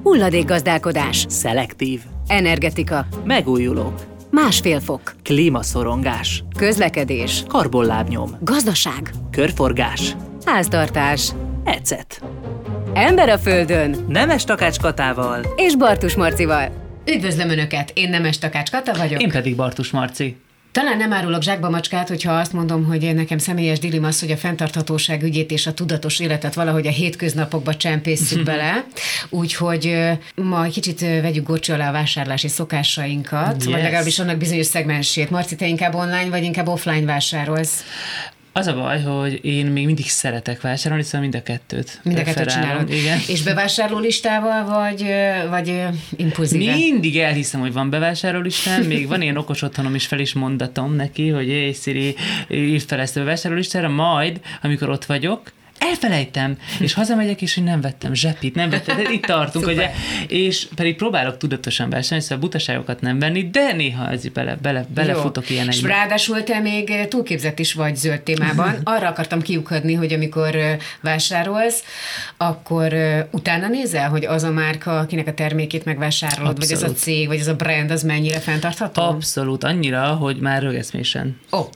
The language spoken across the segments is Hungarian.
Hulladékgazdálkodás. Szelektív. Energetika. Megújulók. 1,5 fok. Klímaszorongás. Közlekedés. Karbonlábnyom. Gazdaság. Körforgás. Háztartás. Ecet. Ember a földön. Nemes Takács Katával. És Bartus Marcival. Üdvözlöm Önöket, én Nemes Takács Kata vagyok. Én pedig Bartus Marci. Talán nem árulok zsákba macskát, hogyha azt mondom, hogy nekem személyes dilim az, hogy a fenntarthatóság ügyét és a tudatos életet valahogy a hétköznapokba csempészük bele. Úgyhogy ma egy kicsit vegyük górcső alá a vásárlási szokásainkat, vagy legalábbis annak bizonyos szegmensét. Marci, te inkább online, vagy inkább offline vásárolsz? Az a baj, hogy én még mindig szeretek vásárolni, szóval mind a kettőt. Mind a kettőt csinálod. Igen. És bevásárlólistával, vagy impulzíven? Mindig elhiszem, hogy van bevásárlólistám, még van ilyen okos otthonom is, fel is mondatom neki, hogy éj, Siri, írd fel ezt a bevásárlólistára, majd, amikor ott vagyok, elfelejtem, és hazamegyek, és hogy nem vettem zsepit, nem vettem, de itt tartunk, ugye, és pedig próbálok tudatosan vásárolni, szóval butaságokat nem venni, de néha ez belefutok ilyen egyben. És ráadásul te még túlképzett is vagy zöld témában. Arra akartam kiukadni, hogy amikor vásárolsz, akkor utána nézel, hogy az a márka, akinek a termékét megvásárolod, Abszolút. vagy az a cég, vagy az a brand, az mennyire fenntartható? Abszolút, annyira, hogy már rögeszmésen.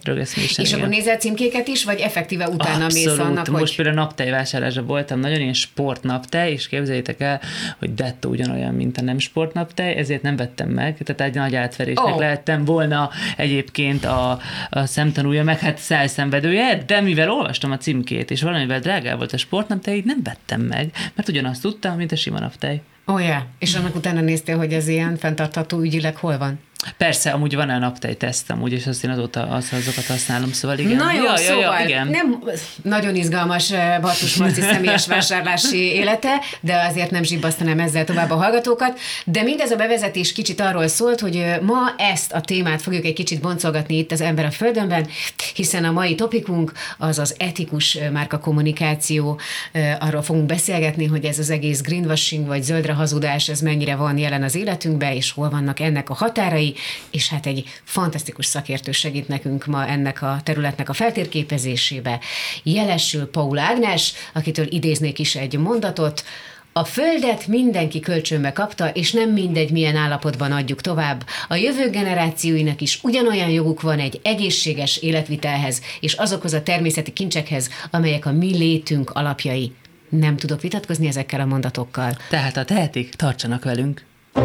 És igen. akkor nézel címkéket is, vagy effektíve utána mész annak, most hogy... például naptejvásárlásra voltam, nagyon ilyen sportnaptej, és képzeljétek el, hogy dettó ugyanolyan, mint a nem sportnaptej, ezért nem vettem meg, tehát egy nagy átverésnek lehettem volna egyébként a szemtanúja, meg hát szenvedője, de mivel olvastam a címkét, és valamivel drágább volt a sportnaptej, így nem vettem meg, mert ugyanazt tudtam, mint a sima naptej. És annak utána néztél, hogy ez ilyen fenntartható ügyileg hol van? Persze, amúgy van a naptejteszt, amúgy, és azt én azóta azokat használom, szóval igen. Na jó, szóval igen. Nem nagyon izgalmas Bartus Marci személyes vásárlási élete, de azért nem zsibbasztanám ezzel tovább a hallgatókat. De mindez a bevezetés kicsit arról szólt, hogy ma ezt a témát fogjuk egy kicsit boncolgatni itt az Ember a Földönben, hiszen a mai topikunk az az etikus márkakommunikáció. Arról fogunk beszélgetni, hogy ez az egész greenwashing vagy zöldre hazudás, ez mennyire van jelen az életünkben, és hol vannak ennek a határai, és hát egy fantasztikus szakértő segít nekünk ma ennek a területnek a feltérképezésébe. Jelesül Paul Ágnes, akitől idéznék is egy mondatot: a földet mindenki kölcsönbe kapta, és nem mindegy, milyen állapotban adjuk tovább. A jövő generációinak is ugyanolyan joguk van egy egészséges életvitelhez, és azokhoz a természeti kincsekhez, amelyek a mi létünk alapjai. Nem tudok vitatkozni ezekkel a mondatokkal. Tehát ha tehetik, tartsanak velünk.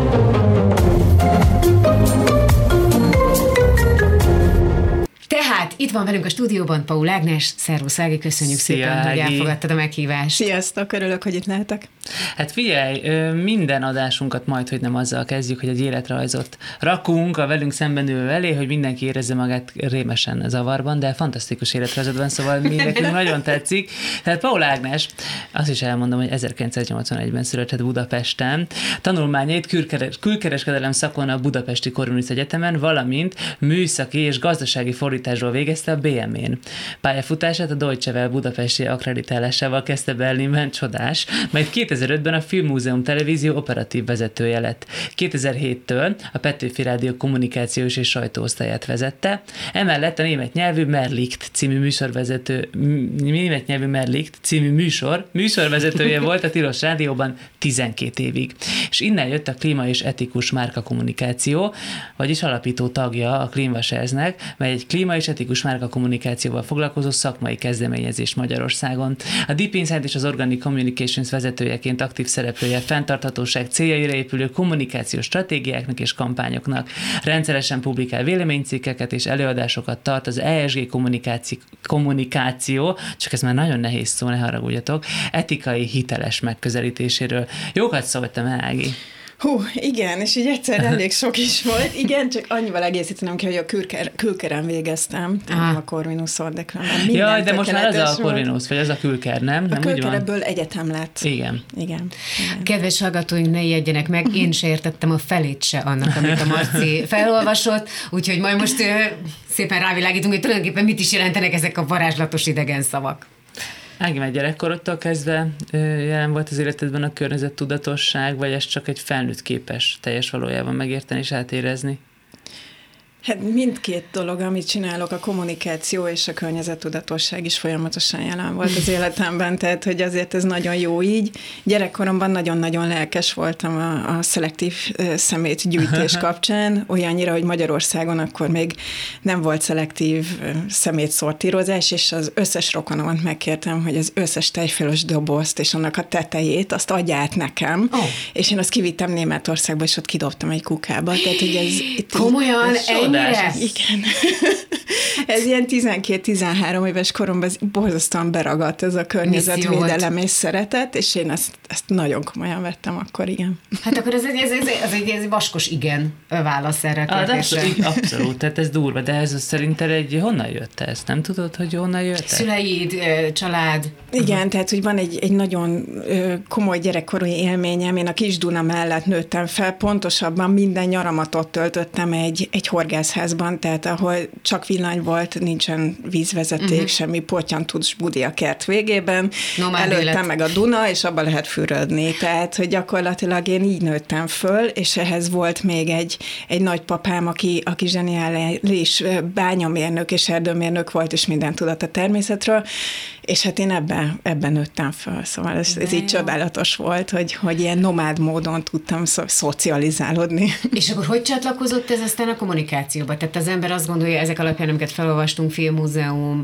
Tehát itt van velünk a stúdióban Paul Ágnes. Szervusz Ági, köszönjük szépen, hogy elfogadtad a meghívást. Sziasztok, örülök, hogy itt lehetek. Hát figyelj, minden adásunkat majd, hogy nem azzal kezdjük, hogy egy életrajzot rakunk a velünk szemben ülő elé, hogy mindenki érezze magát rémesen zavarban, de fantasztikus életrajzod van, szóval nekünk nagyon tetszik. Tehát Paul Ágnes, azt is elmondom, hogy 1981-ben született Budapesten. Tanulmányait külkereskedelem szakon a Budapesti Corvinus Egyetemen, valamint műszaki és gazdasági fordításról végezte a BM-én. Pályafutását a Deutsche Welle budapesti akkreditálásával kezdte Berlinben, csodás, majd 2005-ben a Filmmúzeum televízió operatív vezetője lett. 2007-től a Petőfi Rádió kommunikációs és sajtóosztályát vezette, emellett a német nyelvű Merlicht című műsorvezetője volt a Tilos Rádióban 12 évig. És innen jött a klíma és etikus márkakommunikáció, vagyis alapító tagja a Cleanwashersnek, mely egy klíma és etikus márkakommunikációval foglalkozó szakmai kezdeményezés Magyarországon. A Deep Insight és az Organic Communications vezetőjeként aktív szereplője fenntarthatóság céljaira épülő kommunikációs stratégiáknak és kampányoknak. Rendszeresen publikál véleménycikkeket és előadásokat tart az ESG kommunikáció, csak ez már nagyon nehéz szó, ne haragudjatok, etikai hiteles megközelítéséről. Jókat szóltam, Ági. Igen, és így egyszerűen elég sok is volt. Igen, csak annyival egészítenem ki, hogy a külkeren végeztem, nem a Corvinus-on, de jaj, de most már az a Corvinus, vagy az a külker, nem? A külker ebből egyetem lett. Igen. Kedves hallgatóink, ne ijedjenek meg, én se értettem a felét se annak, amit a Marci felolvasott, úgyhogy majd most szépen rávilágítunk, hogy tulajdonképpen mit is jelentenek ezek a varázslatos idegen szavak. Ági, már gyerekkorodtól kezdve jelen volt az életedben a környezettudatosság, vagy ez csak egy felnőtt képes teljes valójában megérteni és átérezni? Hát mindkét dolog, amit csinálok, a kommunikáció és a környezettudatosság is folyamatosan jelen volt az életemben, tehát hogy azért ez nagyon jó így. Gyerekkoromban nagyon-nagyon lelkes voltam a szelektív szemétgyűjtés kapcsán, olyannyira, hogy Magyarországon akkor még nem volt szelektív szemétszortírozás, és az összes rokonomat megkértem, hogy az összes tejfölös dobozt és annak a tetejét, azt adj át nekem, és én azt kivittem Németországba, és ott kidobtam egy kukába. Tehát, hogy ez itt komolyan, ennyire? Igen. Ez ilyen 12-13 éves koromban borzasztóan beragadt ez a környezetvédelem és szeretet, és én ezt nagyon komolyan vettem akkor, igen. Hát akkor ez egy vaskos igen válasz erre a kérdésre. Abszolút, tehát ez durva, de ez szerinted honnan jött ez? Nem tudod, hogy honnan jött? Szüleid, család? Igen, tehát, hogy van egy nagyon komoly gyerekkori élményem. Én a Kis-Duna mellett nőttem fel, pontosabban minden nyaramat ott töltöttem egy horgászházban, tehát ahol csak villany volt, nincsen vízvezeték, semmi, pottyantucs budi a kert végében, előtte meg a Duna, és abba lehet fürödni. Tehát, hogy gyakorlatilag én így nőttem föl, és ehhez volt még egy nagypapám, aki zseniális bányamérnök és erdőmérnök volt, és mindent tudott a természetről, és hát én ebben nőttem föl. Szóval ez így csodálatos volt, hogy ilyen nomád módon tudtam szocializálódni. És akkor hogy csatlakozott ez aztán a kommunikációba? Tehát az ember azt gondolja, ezek alapján, amiket felolvastunk, Filmmúzeum,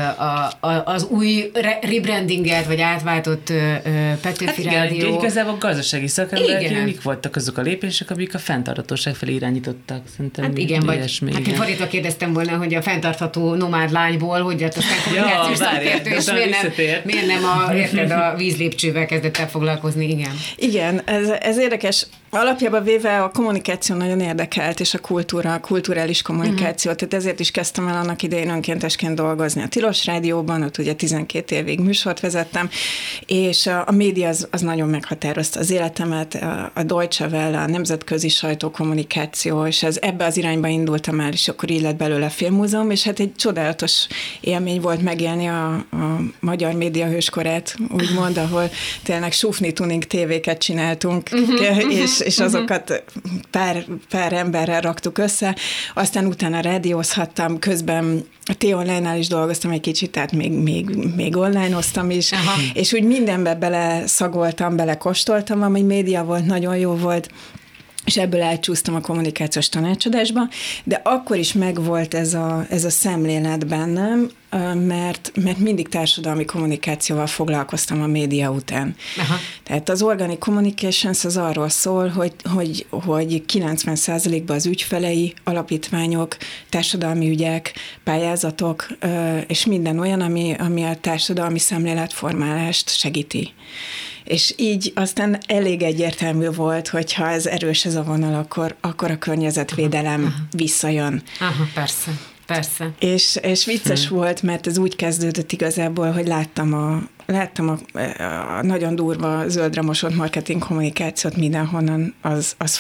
az új rebrandinget, vagy átváltott Petőfi Rádió. Igazából gazdasági szakemberek, mik voltak azok a lépések, amik a fenntarthatóság felé irányítottak? Szerintem hát igen, vagy én fordítva kérdeztem volna, hogy a fenntartható nomád lányból, hogy lett aztán kommunikációs szakértő, és miért nem a vízlépcsővel kezdett el foglalkozni, igen. Igen, ez érdekes. Alapjában véve a kommunikáció nagyon érdekelt, és a kulturális kommunikáció, tehát ezért is kezdtem el annak idején önkéntesként dolgozni a Tilos Rádióban, ott ugye 12 évig műsort vezettem, és a média az nagyon meghatározta az életemet, a Deutsche Welle, a nemzetközi sajtókommunikáció, és ebbe az irányba indultam el, és akkor így lett belőle a Filmmúzeum, és hát egy csodálatos élmény volt megélni a magyar média hőskorát, úgymond, ahol tényleg sufni tuning tévéket csináltunk, és azokat pár emberrel raktuk össze, aztán utána rádiózhattam, közben a T-online-nál is dolgoztam egy kicsit, tehát még online-oztam is, és úgy mindenbe beleszagoltam, belekóstoltam, ami média volt, nagyon jó volt, és ebből elcsúsztam a kommunikációs tanácsadásba, de akkor is megvolt ez a szemlélet bennem, mert mindig társadalmi kommunikációval foglalkoztam a média után. Aha. Tehát az organic communications az arról szól, hogy 90%-ban az ügyfelei, alapítványok, társadalmi ügyek, pályázatok, és minden olyan, ami a társadalmi szemléletformálást segíti. És így aztán elég egyértelmű volt, hogy ha ez erős ez a vonal, akkor a környezetvédelem visszajön. Aha, persze. És vicces volt, mert ez úgy kezdődött igazából, hogy láttam a nagyon durva zöldre mosott marketing kommunikációt mindenhonnan, az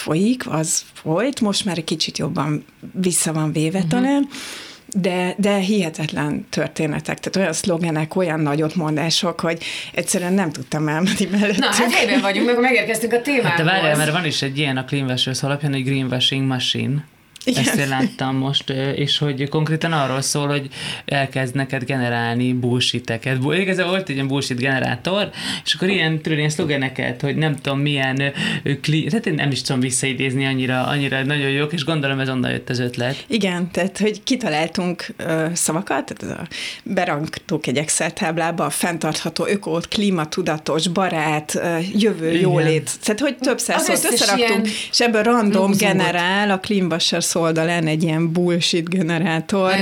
folyt, most már egy kicsit jobban vissza van véve talán, de hihetetlen történetek, tehát olyan szlogenek, olyan nagyotmondások, hogy egyszerűen nem tudtam elmenni mellettük. Na, hát helyben vagyunk, megérkeztünk a témához. Hát de várjál, mert van is egy ilyen a Cleanwashers alapján, egy greenwashing machine. Igen. Ezt én láttam most, és hogy konkrétan arról szól, hogy elkezd neked generálni bullshiteket. Igazából volt egy ilyen bullshit generátor, és akkor ilyen szlogeneket, hogy nem tudom milyen, tehát én nem is tudom visszaidézni, annyira nagyon jók, és gondolom ez onnan jött az ötlet. Igen, tehát hogy kitaláltunk szavakat, tehát berangtuk egy Excel táblába a fenntartható, öko, klímatudatos, barát, jövő, jólét, tehát hogy több száz szót összeraktunk, és ebből random generál a Cleanwashers oldalán egy ilyen bullshit generátor,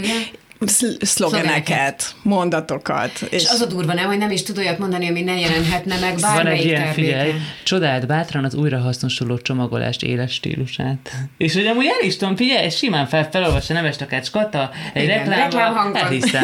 szlogeneket, mondatokat. És az a durva, nem, hogy nem is tud olyat mondani, ami ne jelenhetne meg bármelyik terméken. Figyelj, csodáld bátran az újrahasznosuló csomagolást éles stílusát. És hogy amúgy el is tudom, figyelj, simán felolvassa Nemes Takács Kata, egy reklámban, elhiszem.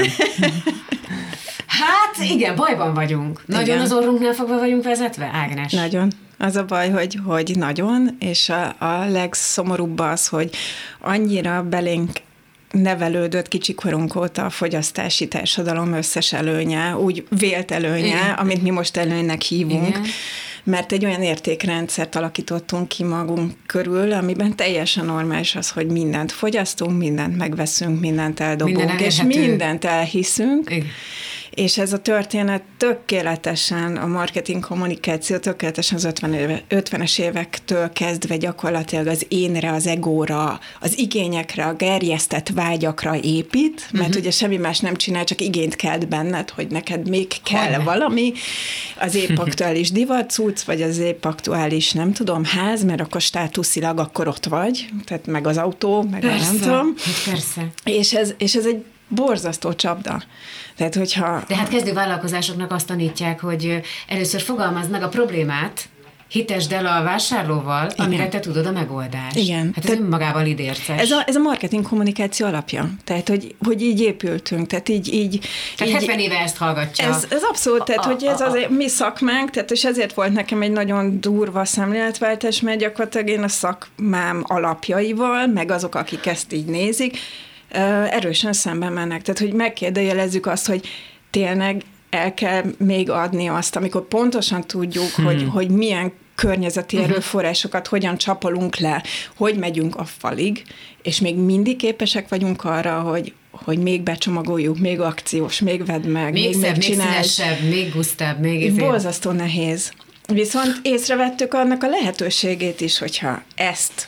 Hát igen, bajban vagyunk. Nagyon az orrunknál fogva vagyunk vezetve, Ágnes? Nagyon. Az a baj, hogy nagyon, és a legszomorúbb az, hogy annyira belénk nevelődött kicsikorunk óta a fogyasztási társadalom összes előnye, úgy vélt előnye, amit mi most előnynek hívunk. Igen. mert egy olyan értékrendszert alakítottunk ki magunk körül, amiben teljesen normális az, hogy mindent fogyasztunk, mindent megveszünk, mindent eldobunk, és mindent elhiszünk. Igen. És ez a történet tökéletesen, a marketing kommunikáció tökéletesen az 50-es évektől kezdve gyakorlatilag az énre, az egóra, az igényekre, a gerjesztett vágyakra épít, mert ugye semmi más nem csinál, csak igényt kelt benned, hogy neked még kell valami, az épp aktuális divatcucc, vagy az épp aktuális, nem tudom, ház, mert akkor státuszilag akkor ott vagy, tehát meg az autó, meg persze, nem tudom. Persze. És ez egy borzasztó csapda. Tehát, hogyha... De hát kezdő vállalkozásoknak azt tanítják, hogy először fogalmazd meg a problémát, hitesd el a vásárlóval, igen, amire te tudod a megoldást. Igen. Hát ez önmagával idérces. Ez a marketing kommunikáció alapja. Tehát, hogy így épültünk. Tehát így 70 éve ezt hallgatja. Ez abszolút, tehát, hogy ez az mi szakmánk, tehát, és ezért volt nekem egy nagyon durva szemléletváltás, mert gyakorlatilag én a szakmám alapjaival, meg azok, akik ezt így nézik, erősen szemben mennek. Tehát, hogy megkérdőjelezzük azt, hogy tényleg el kell még adni azt, amikor pontosan tudjuk, hogy milyen környezeti erőforrásokat hogyan csapolunk le, hogy megyünk a falig, és még mindig képesek vagyunk arra, hogy még becsomagoljuk, még akciós, még vedd meg, még szebb, még színesebb, még gusztább, még borzasztó nehéz. Viszont észrevettük annak a lehetőségét is, hogyha ezt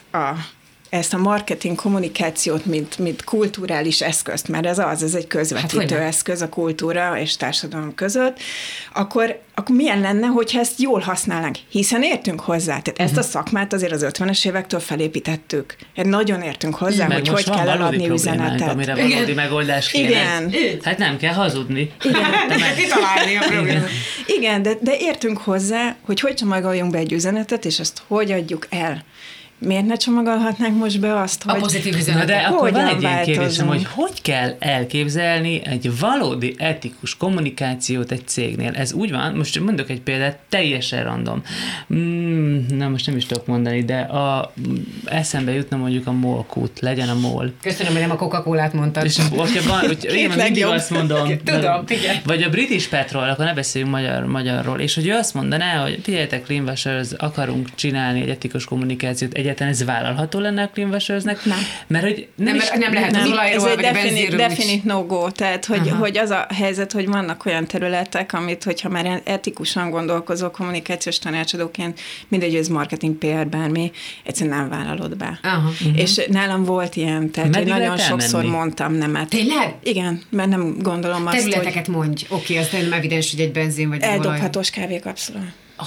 a marketing kommunikációt, mint kulturális eszközt, mert ez egy közvetítő eszköz a kultúra és társadalom között, akkor milyen lenne, hogyha ezt jól használnánk? Hiszen értünk hozzá. Tehát ezt a szakmát azért az 50-es évektől felépítettük. Nagyon értünk hozzá, hogy kell eladni üzenetet. Amire valódi megoldás kéne. Igen. Hát nem kell hazudni. Kitalálni a problémát. Igen, de értünk hozzá, hogy csomagoljunk be egy üzenetet, és azt hogy adjuk el. Miért ne csomagolhatnánk most be azt, hogy... A pozitív üzenetet. De akkor van egy ilyen kérdésem, hogy kell elképzelni egy valódi etikus kommunikációt egy cégnél. Ez úgy van, most mondok egy példát, teljesen random. Na most nem is tudok mondani, de eszembe jutna mondjuk a MOL-kút, legyen a MOL. Köszönöm, hogy nem a Coca-Colát mondtad. És én mindig azt mondom. Tudom, igen. Vagy a British Petrol, akkor ne beszéljünk magyarról, és hogy ő azt mondaná, hogy figyeljetek, Cleanwashers, akarunk csinálni egy etikus kommunikációt, egyáltalán ez vállalható lenne a Cleanwashersnek? Nem. Mert hogy nem lehet az olajról, vagy a benzinről. Definite no-go. Tehát, hogy az a helyzet, hogy vannak olyan területek, amit, hogyha már etikusan gondolkozó kommunikációs tanácsadóként, mindegy, hogy ez marketing, PR, bármi, egyszerűen nem vállalod be. És nálam volt ilyen, tehát hogy nagyon sokszor mondtam nemet. Tényleg? Igen, mert nem gondolom azt, területeket mondj. Oké, az nem evidens, hogy egy benzin vagy eldobhatós kávékapszula.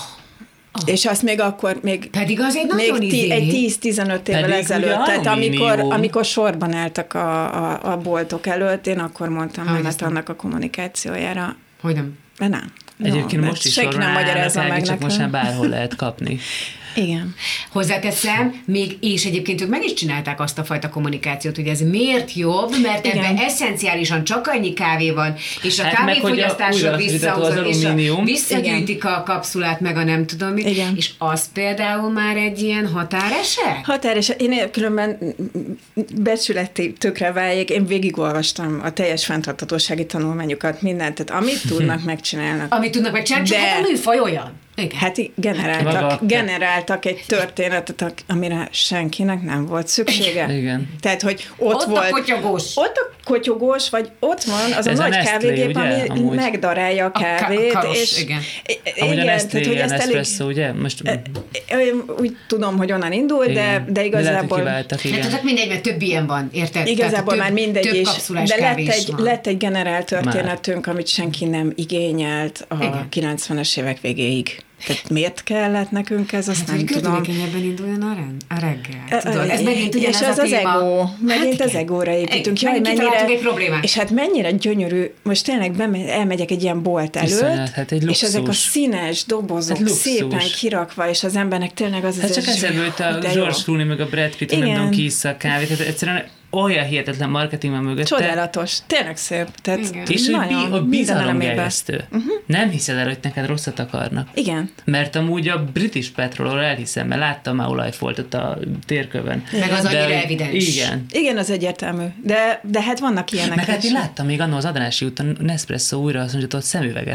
És azt még akkor pedig azért nagyon egy 10-15 évvel ezelőtt, tehát amikor sorban álltak a boltok előtt, én akkor mondtam nemet annak a kommunikációjára. Hogy nem? Nem. Egyébként most is sorban állnak, csak most már bárhol lehet kapni. Igen. Hozzáteszem, és egyébként ők meg is csinálták azt a fajta kommunikációt, hogy ez miért jobb, mert ebben eszenciálisan csak annyi kávé van, és a kávéfogyasztásra visszahozod, és visszagyűjtik a kapszulát, meg a nem tudom mit, és az például már egy ilyen határeset? Határeset. Én különben becsületi tökre váljék, én végigolvastam a teljes fenntarthatósági tanulmányokat, mindent, tehát amit tudnak, megcsinálnak. Amit tudnak megcsinálni, csak hát a műfaj olyan. Igen. Hát generáltak egy történetet, amire senkinek nem volt szüksége. Igen. Tehát, hogy ott volt... a kotyogós. Ott a kotyogós, vagy ott van az ez a nagy kávégép, ami megdarálja a kávét. Karos, igen. Amúgy a Nestlé ilyen espresso, ugye? Most... Úgy tudom, hogy onnan indul, de igazából... Tehát mindegy, mert több ilyen van, érted? Igazából már mindegy is. De lett egy generált történetünk, amit senki nem igényelt a 90-es évek végéig. Tehát miért kellett nekünk ez, azt nem tudom. Hát, hogy könnyebben induljon a reggel. Tudod, ez megint ugyanaz az az ego. Megint az egóra építünk. Jaj, és hát mennyire gyönyörű, most tényleg elmegyek egy ilyen bolt előtt, és ezek a színes dobozok szépen kirakva, és az embernek tényleg az hát csak eszembe jut a George Clooney meg a Brad Pitt, nem tudom, ki iszza a kávét, tehát egyszerűen olyan hihetetlen marketing van mögötte. Csodálatos, tényleg szép. Tehát és a bizalomgerjesztő. Nem hiszed el, hogy neked rosszat akarnak. Igen. Mert amúgy a British Petrolról elhiszem, mert láttam már olajfoltot a térkövön. Meg az annyira evidens. Igen, az egyértelmű. De hát vannak ilyenek. Meg hát én láttam még annak az Adási úton Nespresso újra hasznosított szemüveget.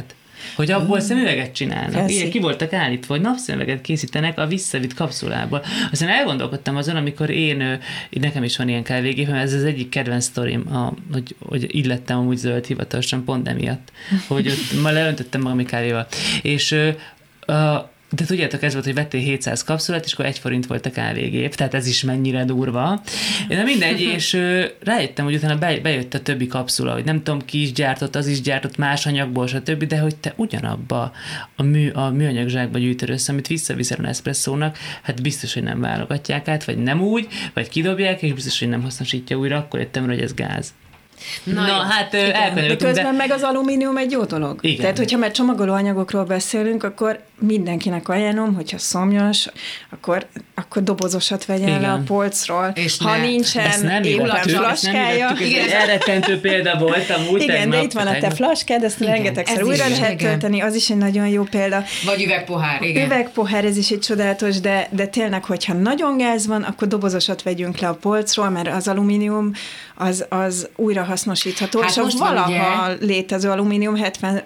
hogy abból szemüveget csinálnak. Igen, ki voltak állítva, hogy napszemüveget készítenek a visszavitt kapszulából. Aztán elgondolkodtam azon, amikor nekem is van ilyen kávégépem, ez az egyik kedvenc sztorim, hogy így lettem amúgy zöld hivatalosan pont emiatt, hogy ott ma leöntöttem magam kávéval. És de tudjátok, ez volt, hogy vettél 700 kapszulát, és akkor 1 forint volt a kávégép, tehát ez is mennyire durva. De mindegy, és rájöttem, hogy utána bejött a többi kapszula, hogy nem tudom, ki is gyártott, az is gyártott más anyagból, stb., de hogy te ugyanabba a műanyag zsákba gyűjtöd össze, amit visszaviszel a Nespresso-nak, hát biztos, hogy nem válogatják át, vagy nem úgy, vagy kidobják, és biztos, hogy nem hasznosítja újra, akkor jöttem rá, hogy ez gáz. Na hát de közben meg az alumínium egy jó dolog. Igen. Tehát, hogyha már csomagoló anyagokról beszélünk, akkor mindenkinek ajánlom, hogyha szomjas, akkor dobozosat vegyen le a polcról. És ha nincsen éppen flaskája. Igen, elrettentő példa volt amúgy. Igen, de itt van a te flaskád, ezt rengetegszer újra lehet tölteni, az is egy nagyon jó példa. Vagy üvegpohár, igen. Üvegpohár, ez is egy csodálatos, de tényleg, hogyha nagyon gáz van, akkor dobozosat vegyünk le a polcról, mert az alumínium az újra hasznosítható, hát és a valaha létező alumínium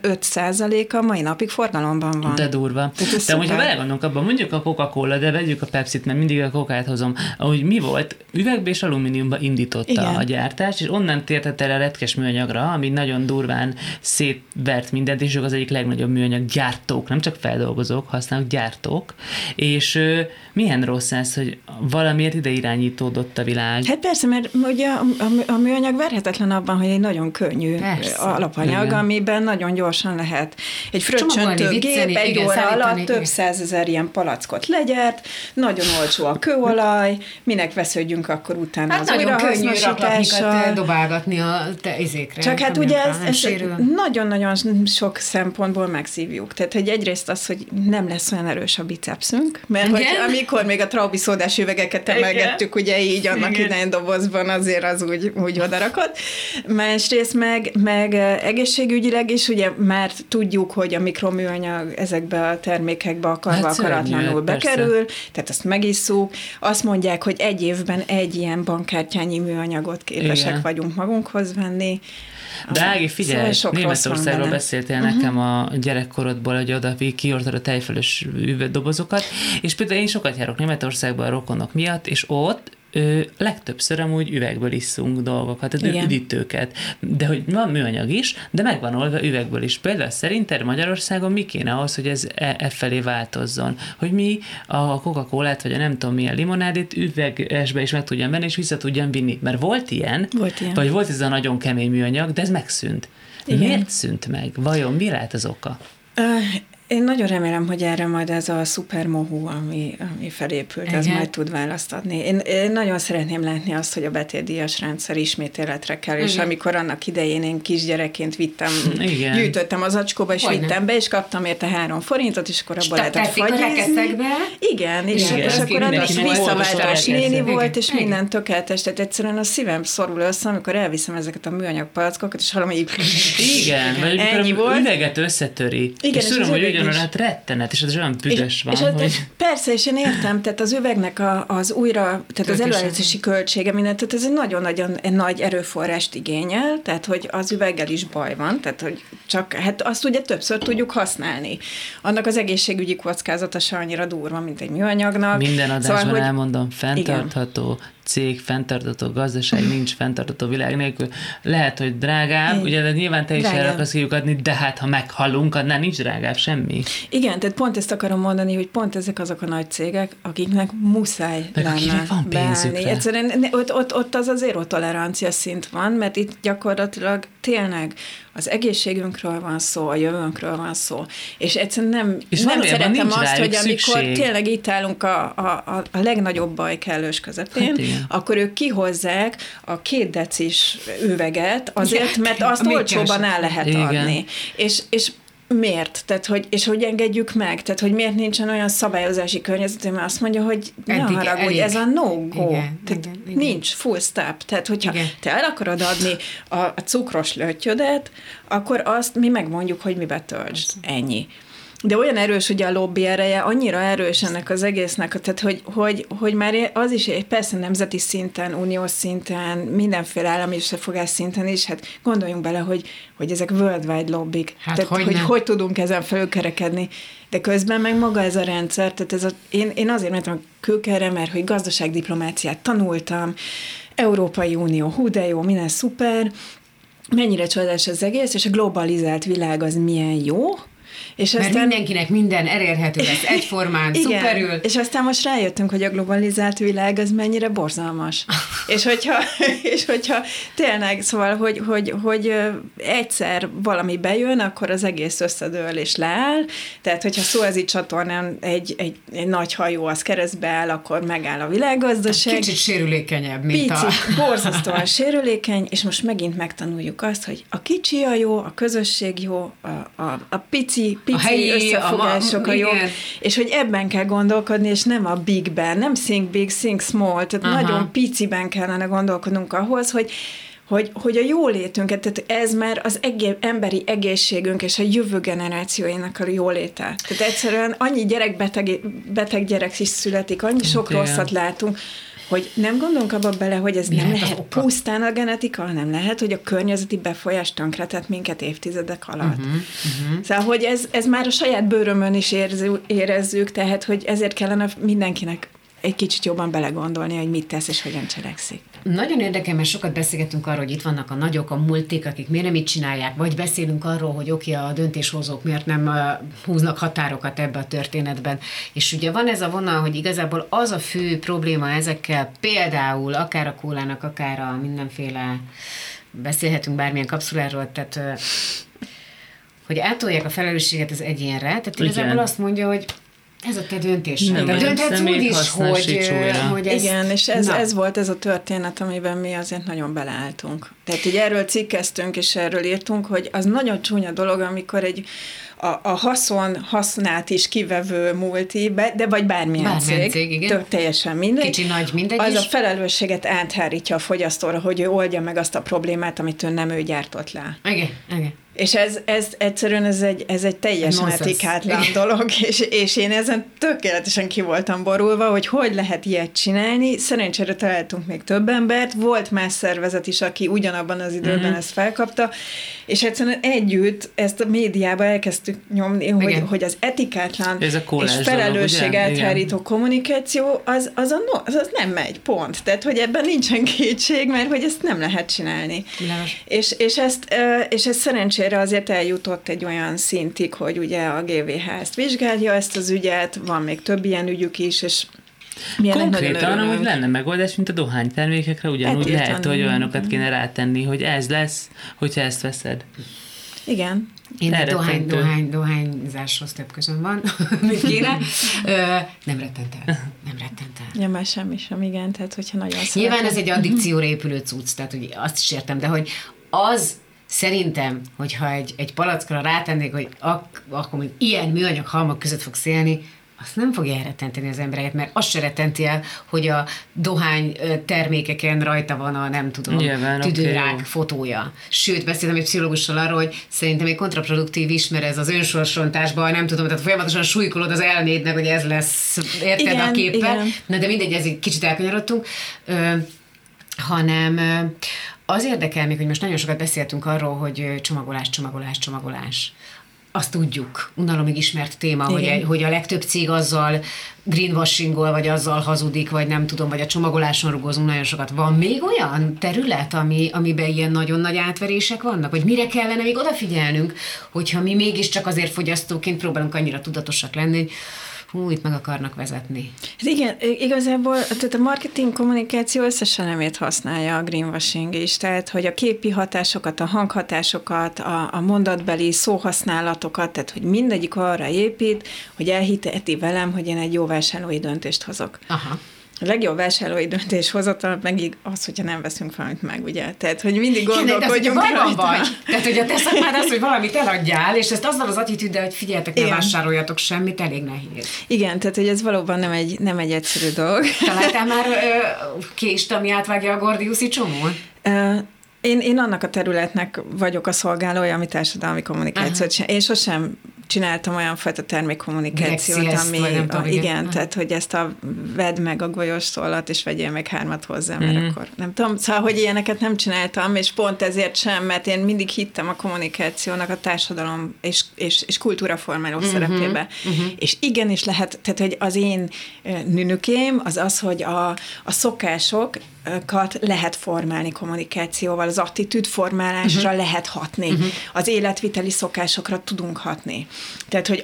75%-a mai napig forgalomban van. De durva. De hogyha belegondolunk abban, mondjuk a Coca-Cola, de vegyük a Pepsit, mert mindig a Coca-t hozom, ahogy mi volt, üvegbe és alumíniumba indította a gyártást, és onnan tértett el a retkes műanyagra, ami nagyon durván szétvert mindent, és ők az egyik legnagyobb műanyag gyártók, nem csak feldolgozók, használnak gyártók, és milyen rossz ez, hogy valamiért ide irányítódott a világ. Hát persze, mert ugye a műanyag verhetetlen abban, hogy egy nagyon könnyű alapanyag, igen, amiben nagyon gyorsan lehet egy fröccsöntő gép egy óra alatt több százezer ilyen palackot legyárt, nagyon olcsó a kőolaj, minek vesződjünk akkor utána hát az újrahasznosítással. Dobálgatni a izékre. Csak hát ugye ezt nagyon-nagyon sok szempontból megszívjuk. Tehát, hogy egyrészt az, hogy nem lesz olyan erős a bicepszünk, mert hogy amikor még a traubiszódás üvegeket emelgettük, ugye így annak idején dobozban, azért az úgy odarakott. Másrészt meg egészségügyileg is, ugye már tudjuk, hogy a mikroműanyag ezekbe a termékekbe akarva akaratlanul bekerül, tehát azt megisszuk. Azt mondják, hogy egy évben egy ilyen bankkártyányi műanyagot képesek vagyunk magunkhoz venni. De Ági, figyelj, Németországról beszéltél nekem a gyerekkorodból, hogy oda kiortad a tejfölös dobozokat, és például én sokat járok Németországban a rokonok miatt, és ott legtöbbször amúgy üvegből isszunk dolgokat, üdítőket, de hogy van műanyag is, de meg van olva üvegből is. Például szerinted Magyarországon mi kéne ahhoz, hogy ez felé változzon? Hogy mi a Coca-Colát, vagy a nem tudom milyen limonádét üvegesbe is meg tudjam venni, és vissza tudjam vinni. Mert volt ilyen, vagy volt ez a nagyon kemény műanyag, de ez megszűnt. Igen. Miért szűnt meg? Vajon mi lehet az oka? Én nagyon remélem, hogy erre majd ez a szupermohú, ami felépült, ez majd tud választ adni. Én nagyon szeretném látni azt, hogy a betétdíjas rendszer ismét életre kell, és amikor annak idején én kisgyerekként gyűjtöttem az acskóba, és vittem be, és kaptam érte 3 forintot, és akkor abból lehetett fagyizni. Igen, és akkor annak visszaváltós néni volt, és minden tökéletes, tehát egyszerűen a szívem szorul össze, amikor elviszem ezeket a műanyag palackokat, és hallom, hogy igen, vagy amikor üveget összetöri. És tudom, hogy hát rettenet, és ez olyan büdös van. Hogy... Persze, és én értem, tehát az üvegnek az újra, tehát az előállítási költsége, tehát ez egy nagyon-nagyon nagy erőforrást igényel, tehát hogy az üveggel is baj van, tehát hogy csak, hát azt ugye többször tudjuk használni. Annak az egészségügyi kockázata se annyira durva, mint egy műanyagnak. Minden adásban szóval, elmondom, fenntartható cég, fenntartató gazdaság, nincs fenntartató világ nélkül. Lehet, hogy drágább, ugye, de nyilván te is el akarsz adni, de hát ha meghalunk, annál nincs drágább semmi. Igen, tehát pont ezt akarom mondani, hogy pont ezek azok a nagy cégek, akiknek muszáj lenne beállni. Egyszerűen ott az zéró tolerancia szint van, mert itt gyakorlatilag tényleg az egészségünkről van szó, a jövőnkről van szó. És egyszerűen nem szeretem azt, hogy amikor tényleg itt állunk a legnagyobb baj kellős közepén, hát akkor ők kihozzák a 2 decis üveget azért, mert azt olcsóban el lehet adni. És miért? Tehát, hogy engedjük meg? Tehát, hogy miért nincsen olyan szabályozási környezet, mert azt mondja, hogy ne haragudj, ez a no-go. Tehát nincs full stop. Tehát, hogyha te el akarod adni a cukros löttyödet, akkor azt mi megmondjuk, hogy mibe töltsd. Ennyi. De olyan erős ugye a lobby ereje, annyira erős ennek az egésznek, tehát hogy már az is persze nemzeti szinten, uniós szinten, mindenféle állami összefogás szinten is, hát gondoljunk bele, hogy ezek worldwide lobbik. Hát tehát hogy tudunk ezen felülkerekedni. De közben meg maga ez a rendszer, tehát én azért mentem a kőkerre, mert hogy gazdaságdiplomáciát tanultam, Európai Unió, hú de jó, minden szuper, mennyire csodás az egész, és a globalizált világ az milyen jó. És mert aztán, mindenkinek minden elérhető lesz egyformán, igen, szuperül. És aztán most rájöttünk, hogy a globalizált világ az mennyire borzalmas. és hogyha tényleg, szóval, hogy egyszer valami bejön, akkor az egész összedől és leáll. Tehát, hogyha Szuezi csatornán egy nagy hajó az keresztbe áll, akkor megáll a világgazdaság. Kicsit sérülékenyebb, mint borzasztóan sérülékeny, és most megint megtanuljuk azt, hogy a kicsi a jó, a közösség jó, a pici összefogások a jó, és hogy ebben kell gondolkodni, és nem a bigben, nem think big, think small, tehát nagyon piciben kellene gondolkodnunk ahhoz, hogy a jólétünket, tehát ez már az emberi egészségünk és a jövő generációinak a jóléte. Tehát egyszerűen annyi beteg gyerek is születik, annyi sok rosszat látunk, hogy nem gondolunk abba bele, hogy ez nem lehet pusztán a genetika, hanem lehet, hogy a környezeti befolyás tönkretett minket évtizedek alatt. Szóval, hogy ez már a saját bőrömön is érezzük, tehát, hogy ezért kellene mindenkinek egy kicsit jobban belegondolni, hogy mit tesz és hogyan cselekszik. Nagyon érdekel, mert sokat beszélgetünk arról, hogy itt vannak a nagyok, a multik, akik miért nem így csinálják, vagy beszélünk arról, hogy a döntéshozók miért nem húznak határokat ebbe a történetben. És ugye van ez a vonal, hogy igazából az a fő probléma ezekkel, például akár a kólának, akár a mindenféle, beszélhetünk bármilyen kapszuláról, tehát hogy átolják a felelősséget az egyénre, tehát igazából azt mondja, hogy ez a te döntésed. De dönthetsz úgy is, hogy ez... Igen, és ez volt ez a történet, amiben mi azért nagyon beleálltunk. Tehát így erről cikkeztünk, és erről írtunk, hogy az nagyon csúnya dolog, amikor a hasznát is kivevő multi, de vagy bármilyen cég teljesen mindegy. Kicsi, nagy, mindegy az is. A felelősséget áthárítja a fogyasztóra, hogy ő oldja meg azt a problémát, amit ő gyártott le. Igen. És ez egyszerűen ez egy teljesen etikátlan dolog, és én ezen tökéletesen ki voltam borulva, hogy lehet ilyet csinálni. Szerencsére találtunk még több embert, volt más szervezet is, aki ugyanabban az időben ezt felkapta, és egyszerűen együtt ezt a médiába elkezdtük nyomni, hogy az etikátlan és felelősség áthárító kommunikáció, az nem megy, pont. Tehát, hogy ebben nincsen kétség, mert hogy ezt nem lehet csinálni. És ez szerencsére azért eljutott egy olyan szintig, hogy ugye a GVH ezt vizsgálja, ezt az ügyet, van még több ilyen ügyük is, és konkrétan amúgy lenne megoldás, mint a dohánytermékekre, ugyanúgy lehet, hogy olyanokat kéne rátenni, hogy ez lesz, hogyha ezt veszed. Igen. Én dohányzáshoz több közön van, mit kéne. Nem rettent el. Ja, már semmi sem, igen, tehát hogyha nagyon szeretem. Nyilván ez egy addikcióra épülő cucc, tehát hogy azt is értem, de hogy az szerintem, hogyha egy palackra rátennék, hogy akkor még ilyen műanyag halmak között fogsz élni, azt nem fogja elrettenteni az embereket, mert azt se rettenti el, hogy a dohány termékeken rajta van a, nem tudom, tüdőrák fotója. Sőt, beszéltem egy pszichológussal arról, hogy szerintem egy kontraproduktív is, mert ez az önsorsrontásban, nem tudom, tehát folyamatosan súlykolod az elmédnek, hogy ez lesz, érted a képpel. Na, de mindegy, ez egy kicsit elkanyarodtunk, hanem az érdekel még, hogy most nagyon sokat beszéltünk arról, hogy csomagolás. Azt tudjuk, unalomig ismert téma, hogy a legtöbb cég azzal greenwashingol, vagy azzal hazudik, vagy nem tudom, vagy a csomagoláson rugózunk nagyon sokat. Van még olyan terület, amiben ilyen nagyon nagy átverések vannak? Vagy mire kellene még odafigyelnünk, hogyha mi mégiscsak azért fogyasztóként próbálunk annyira tudatosak lenni, hogy itt meg akarnak vezetni. Igen, igazából tehát a marketing kommunikáció összes elemét használja a greenwashing is, tehát hogy a képi hatásokat, a hanghatásokat, a mondatbeli szóhasználatokat, tehát hogy mindegyik arra épít, hogy elhiteti velem, hogy én egy jó vásárlói döntést hozok. Aha. A legjobb vásárlói döntéshozatal meg az, hogyha nem veszünk valamit meg, ugye? Tehát, hogy mindig gondolkodjunk rajta. Vagy. Tehát, hogy a te szakmád az, hogy valamit eladjál, és ezt azzal az attitűddel, hogy figyeljetek, ne vásároljatok semmit, elég nehéz. Igen, tehát, hogy ez valóban nem egy egyszerű dolog. Találtál már kést, ami átvágja a gordiuszi csomón? Én annak a területnek vagyok a szolgálója, ami társadalmi kommunikációt sem. Én sosem csináltam olyan fajta termékkommunikációt, ami... Igen, tehát, hogy ezt a vedd meg a golyóstollat, és vegyél meg 3 hozzá, mert akkor nem tudom. Szóval, hogy ilyeneket nem csináltam, és pont ezért sem, mert én mindig hittem a kommunikációnak a társadalom és kultúraformáló szerepébe. És igenis lehet, tehát, hogy az én nünükém az, hogy a szokásokat lehet formálni kommunikációval, az attitűdformálásra lehet hatni, az életviteli szokásokra tudunk hatni. Tehát, hogy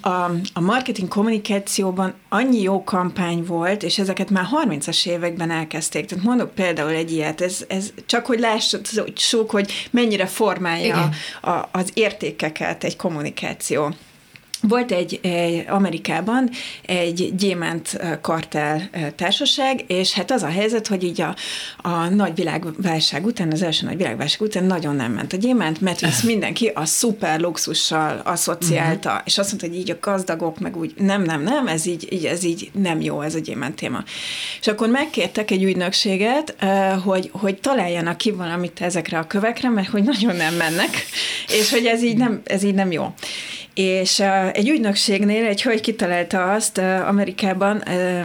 a marketing kommunikációban annyi jó kampány volt, és ezeket már 30-as években elkezdték. Tehát mondok például egy ilyet, ez csak hogy lássuk, hogy mennyire formálja az értékeket egy kommunikáció. Volt Amerikában egy gyémánt kartell társaság, és hát az a helyzet, hogy így a nagy világválság után, az első nagy világválság után nagyon nem ment a gyémánt, mert mindenki a szuper luxussal asszociálta, és azt mondta, hogy így a gazdagok, meg úgy nem, ez így nem jó, ez a gyémánt téma. És akkor megkértek egy ügynökséget, hogy találjanak ki valamit ezekre a kövekre, mert hogy nagyon nem mennek, és hogy ez így nem jó. És egy ügynökségnél egy hölgy kitalálta azt Amerikában,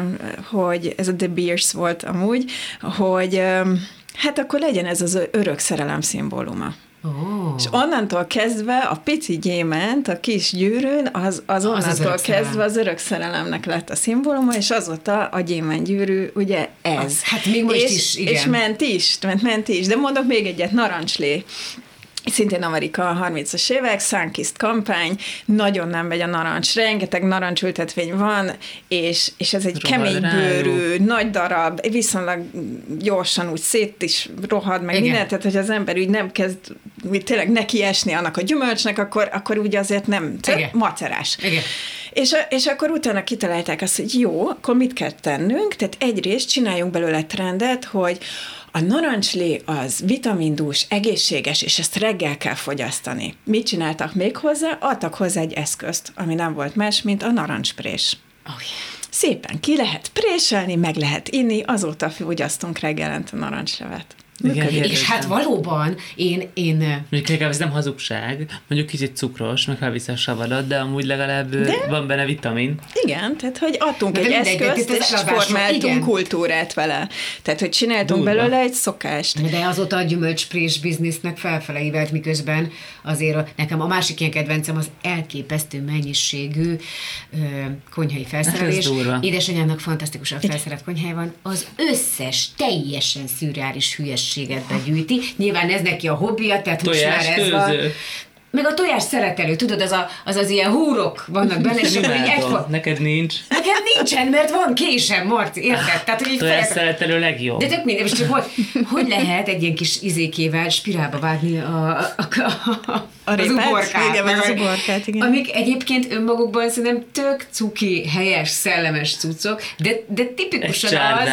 hogy ez a De Beers volt amúgy, hogy hát akkor legyen ez az örök szerelem szimbóluma. Oh. És onnantól kezdve a pici gyémánt a kis gyűrűn, az onnantól kezdve az örök szerelemnek lett a szimbóluma, és azóta a gyémánt gyűrű, ugye ez. Hát még most is, igen. És ment is, de mondok még egyet, narancslé. Szintén Amerika 30-as évek, Sunkist kampány, nagyon nem megy a narancs, rengeteg narancsültetvény van, és ez egy kemény bőrű, nagy darab, viszonylag gyorsan úgy szét is rohad, meg mindent, tehát hogy az ember úgy nem kezd úgy tényleg neki esni annak a gyümölcsnek, akkor úgy azért nem macerás. Igen. És akkor utána kitalálták azt, hogy jó, akkor mit kell tennünk, tehát egyrészt csináljunk belőle trendet, hogy a narancslé az vitamindús, egészséges, és ezt reggel kell fogyasztani. Mit csináltak még hozzá? Adtak hozzá egy eszközt, ami nem volt más, mint a narancsprés. Oh, yeah. Szépen ki lehet préselni, meg lehet inni, azóta fogyasztunk reggelente narancslevet. Igen, és hát valóban én... Mondjuk ez nem hazugság, mondjuk kicsit cukros, meg felvisz a savadot, de amúgy legalább van benne vitamin. Igen, tehát hogy adtunk egy eszközt, és formáltunk kultúrát vele. Tehát, hogy csináltunk belőle egy szokást. De azóta a gyümölcsprés biznisznek felfele ívelt, miközben azért nekem a másik ilyen kedvencem az elképesztő mennyiségű konyhai felszerelés. Édesanyámnak fantasztikusan felszerelt konyhája van. Az összes, teljesen szürreális hülyességet begyűjti. Nyilván ez neki a hobbija, tehát most már ez van. Meg a tojás szeretelő, tudod, az ilyen húrok vannak benne, és akkor így neked nincs. Nekem nincsen, mert van késem, Marci, érted? Tehát, hogy tojás szeretelő legjobb. De tök minden, és csak hogy lehet egy ilyen kis izékével spirálba vágni az uborkát, igen. Amik egyébként önmagukban szerintem tök cuki, helyes, szellemes cuccok, de tipikusan az...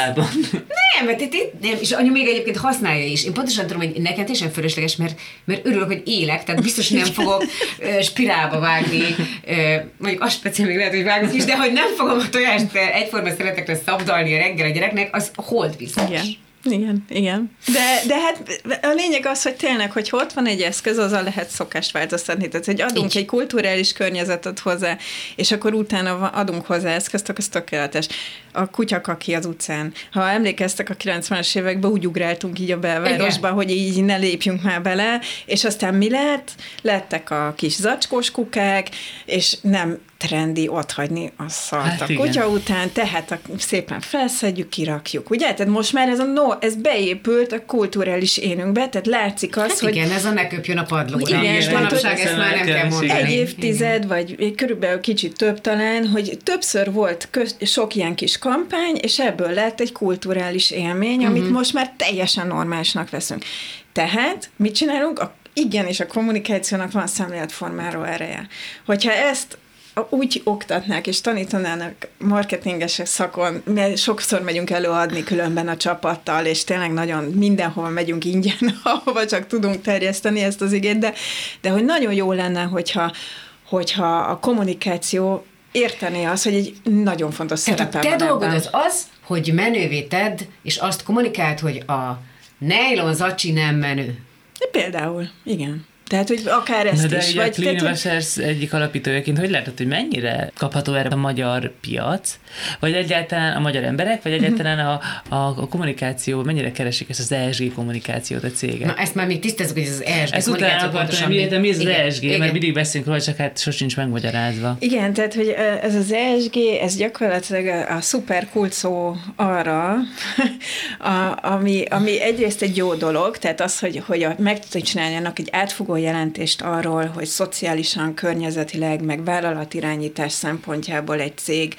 Nem, és anyu még egyébként használja is. Én pontosan tudom, hogy nekem teljesen fölösleges, mert örülök, hogy élek, tehát biztos nem fogok spirálba vágni, mondjuk azt speciál még lehet, hogy vágok is, de hogy nem fogom a tojást egyforma szeretekre szabdalni a reggel a gyereknek, az holdbiztos. Igen. De hát a lényeg az, hogy tényleg, hogy ott van egy eszköz, azzal lehet szokást változtatni. Tehát, hogy adunk egy kulturális környezetet hozzá, és akkor utána adunk hozzá eszközt, akkor ez tökéletes. A kutyakaki az utcán. Ha emlékeztek, a 90-es években úgy ugráltunk így a belvárosba, hogy így ne lépjünk már bele, és aztán mi lett? Lettek a kis zacskós kukák, és nem trendi otthagyni a szart a kutya után, tehát szépen felszedjük, kirakjuk, ugye? Tehát most már ez beépült a kulturális énünkbe, tehát látszik az, hogy... igen, ez a ne köpjön a padlóra. Igen, manapság ezt már nem kell mondani. Egy évtized, vagy körülbelül kicsit több talán, hogy többször volt sok ilyen kis kampány, és ebből lett egy kulturális élmény, amit most már teljesen normálisnak veszünk. Tehát mit csinálunk? Igenis, a kommunikációnak van szemléletformáló ereje. Hogyha ezt úgy oktatnák és tanítanának marketinges szakon, mert sokszor megyünk előadni különben a csapattal, és tényleg nagyon mindenhol megyünk ingyen, ahova csak tudunk terjeszteni ezt az igét, de hogy nagyon jó lenne, hogyha a kommunikáció értené azt, hogy egy nagyon fontos szerepe van. Te dolgod az, hogy menővé tedd, és azt kommunikáld, hogy a nylon zacsi nem menő. De például, igen. Tehát, hogy akár ezt de is. Vagy a Clean Vessels egyik alapítójaként, hogy látod, hogy mennyire kapható erre a magyar piac, vagy egyáltalán a magyar emberek, vagy egyáltalán a kommunikáció, mennyire keresik ezt az ESG kommunikációt a cégek? Na, ezt már még tisztázunk, hogy ez az ESG ezt kommunikáció pontosan. Mi az ESG? Mert mindig beszélünk róla, csak hát sosincs megmagyarázva. Igen, tehát, hogy ez az ESG, ez gyakorlatilag a szuper kult szó arra, ami egyrészt egy jó dolog, tehát az, hogy meg tudod csinálni annak egy átfogó jelentést arról, hogy szociálisan, környezetileg, meg vállalatirányítás szempontjából egy cég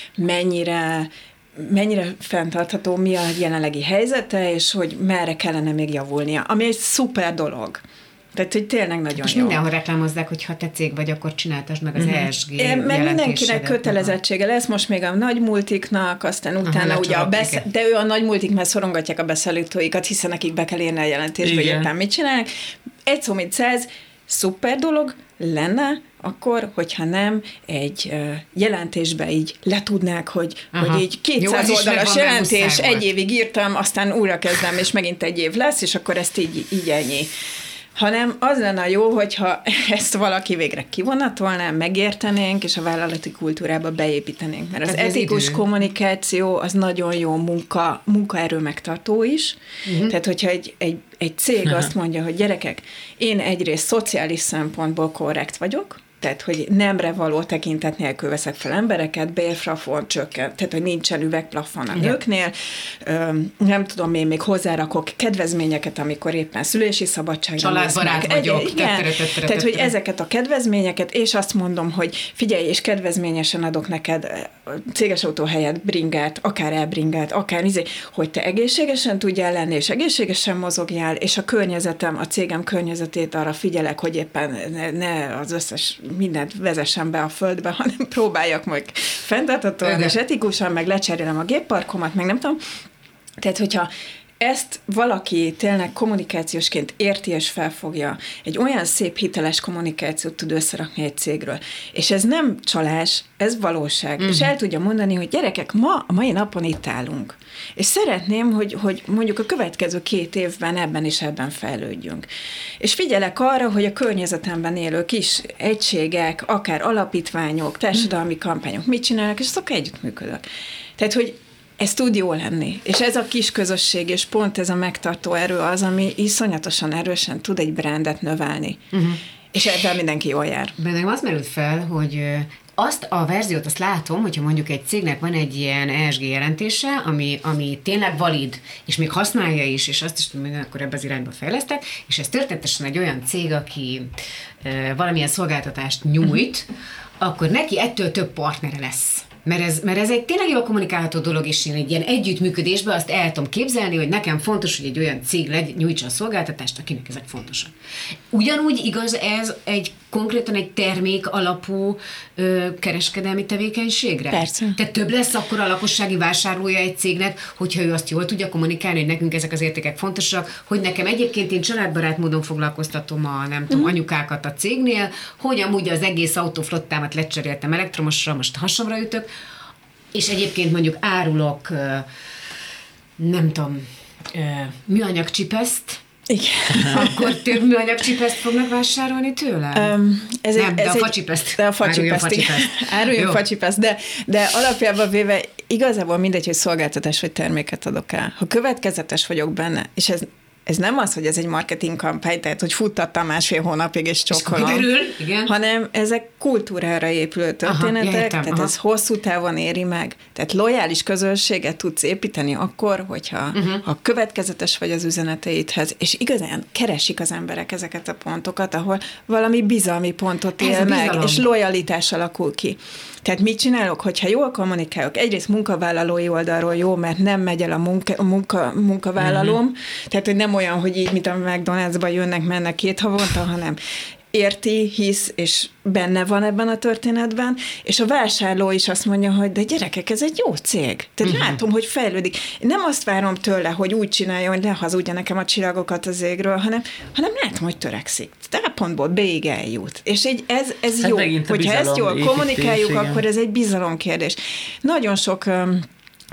mennyire fenntartható, mi a jelenlegi helyzete, és hogy merre kellene még javulnia, ami egy szuper dolog. Tehát, hogy tényleg nagyon most jó. Mindenhol reklámozzák, hogy ha te cég vagy, akkor csináltasd meg az ESG jelentésedet. Meg mindenkinek kötelezettsége lesz, most még a nagy multiknak, aztán utána ugye de ő a nagy multik, mert szorongatják a beszállítóikat, hiszen nekik be kell írni a jelentésbe, hogy éppen mit csinálnak. Egy szó, mint 100, szuper dolog lenne, akkor, hogyha nem egy jelentésbe így letudnák, hogy így 200 oldalas jelentés, egy évig írtam, aztán újra kezdem, és megint egy év lesz, és akkor ezt így ennyi. Hanem az lenne jó, hogyha ezt valaki végre kivonatolná, megértenénk, és a vállalati kultúrába beépítenénk. Mert az etikus kommunikáció az nagyon jó munkaerő megtartó is. Tehát, hogyha egy cég azt mondja, hogy gyerekek, én egyrészt szociális szempontból korrekt vagyok, tehát, hogy nemre való tekintet nélkül veszek fel embereket, bérplafon csökkent, tehát, hogy nincsen üvegplafon a nőknél, nem tudom, én még hozzárakok kedvezményeket, amikor éppen szülési szabadságra családbarát vagyok. Tehát, hogy ezeket a kedvezményeket, és azt mondom, hogy figyelj, és kedvezményesen adok neked céges autó helyett bringát, akár elbringát, akár hogy te egészségesen tudjál lenni, és egészségesen mozogjál, és a környezetem, a cégem környezetét arra figyelek, hogy éppen ne az összes mindent vezessen be a földbe, hanem próbáljak meg fenntarthatóan és etikusan, meg lecserélem a gépparkomat, meg nem tudom. Tehát, hogyha ezt valaki tényleg kommunikációsként érti és felfogja, egy olyan szép hiteles kommunikációt tud összerakni egy cégről. És ez nem csalás, ez valóság. És el tudja mondani, hogy gyerekek, a mai napon itt állunk. És szeretném, hogy mondjuk a következő 2 évben ebben és ebben fejlődjünk. És figyelek arra, hogy a környezetemben élő kis egységek, akár alapítványok, társadalmi kampányok mit csinálnak, és azok együttműködök. Tehát, hogy ez tud jó lenni. És ez a kis közösség, és pont ez a megtartó erő az, ami iszonyatosan erősen tud egy brandet növelni. És ebben mindenki jól jár. Bennem az merült fel, hogy azt a verziót azt látom, hogyha mondjuk egy cégnek van egy ilyen ESG jelentése, ami tényleg valid, és még használja is, és azt is akkor ebbe az irányba fejlesztek, és ez történetesen egy olyan cég, aki valamilyen szolgáltatást nyújt, akkor neki ettől több partnere lesz. Mert ez egy tényleg jól kommunikálható dolog, és én egy ilyen együttműködésben azt el tudom képzelni, hogy nekem fontos, hogy egy olyan cég nyújtsa a szolgáltatást, akinek ezek fontosak. Ugyanúgy igaz ez konkrétan egy termék alapú kereskedelmi tevékenységre? Persze. Tehát több lesz akkor a lakossági vásárlója egy cégnek, hogyha ő azt jól tudja kommunikálni, hogy nekünk ezek az értékek fontosak, hogy nekem egyébként én családbarát módon foglalkoztatom anyukákat a cégnél, hogy amúgy az egész autóflottámat lecseréltem elektromosra, most hasamra ütök, és egyébként mondjuk árulok, műanyag csipeszt, igen. Akkor több műanyag csipeszt fognak vásárolni tőle? A facsipeszt. De a facsipeszt. Áruljon facsipeszt. De alapjában véve igazából mindegy, hogy szolgáltatás vagy terméket adok el. Ha következetes vagyok benne, és ez nem az, hogy ez egy marketing kampány, tehát hogy futtattam 1,5 hónapig, és csokkolom. Hanem ezek kultúrára épülő történetek, tehát ez hosszú távon éri meg. Tehát lojális közösséget tudsz építeni akkor, hogyha ha következetes vagy az üzeneteidhez, és igazán keresik az emberek ezeket a pontokat, ahol valami bizalmi pontot él meg, és lojalitás alakul ki. Tehát mit csinálok, hogyha jól kommunikálok? Egyrészt munkavállalói oldalról jó, mert nem megy el a munkavállalóm, tehát hogy nem olyan, hogy így, mint a McDonald'sba mennek 2 havonta, hanem érti, hisz, és benne van ebben a történetben, és a vásárló is azt mondja, hogy de gyerekek, ez egy jó cég. Tehát látom, hogy fejlődik. Én nem azt várom tőle, hogy úgy csináljon, hogy lehazudja nekem a csillagokat az égről, hanem látom, hogy törekszik. Tápontból B-ig eljut. És ez hát jó. Hogyha ezt jól kommunikáljuk, igen. akkor ez egy bizalomkérdés. Nagyon sok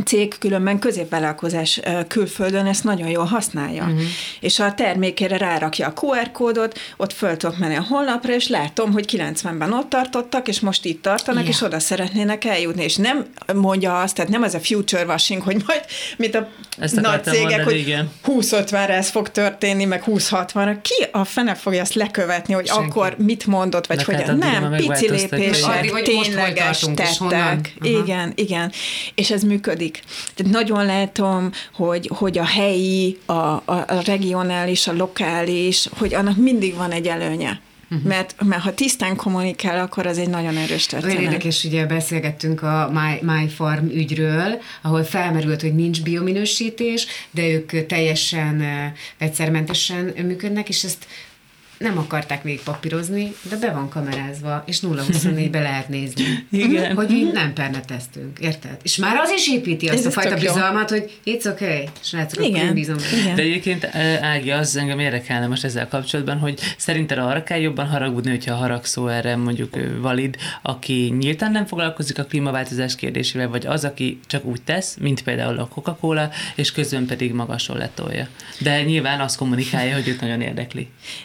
cég, különben középvállalkozás külföldön ezt nagyon jól használja. És a termékére rárakja a QR kódot, ott föl tudok menni a honlapra, és látom, hogy 90-ben ott tartottak, és most itt tartanak, és oda szeretnének eljutni. És nem mondja azt, tehát nem ez a future washing, hogy majd, mint a nagy cégek, mondani, hogy 20-50-re ez fog történni, meg 20-60-ra. Ki a fene fogja ezt lekövetni, hogy senki. Akkor mit mondott, vagy hogyan? Nem, pici lépések, tényleges tettek. Igen. És ez működik. Tehát nagyon látom, hogy a helyi, a regionális, a lokális, hogy annak mindig van egy előnye. Mert ha tisztán kommunikál, akkor az egy nagyon erős történet. Olyan érdekes, ugye beszélgettünk a MyFarm ügyről, ahol felmerült, hogy nincs biominősítés, de ők teljesen vegyszermentesen működnek, és ezt nem akarták még papírozni, de be van kamerázva, és 0-24-be lehet nézni. Igen. Hogy így nem perneteztünk, érted? És már az is építi azt a fajta bizalmat, hogy it's okay, srácok, én bízom. De egyébként, Ági, az engem érdekelne most ezzel kapcsolatban, hogy szerinted arra kell jobban haragudni, hogyha a haragszó erre mondjuk valid, aki nyíltan nem foglalkozik a klímaváltozás kérdésével, vagy az, aki csak úgy tesz, mint például a Coca-Cola, és közben pedig magason letolja. De nyilván azt kommunikálja, hogy őt nagyon érdekli.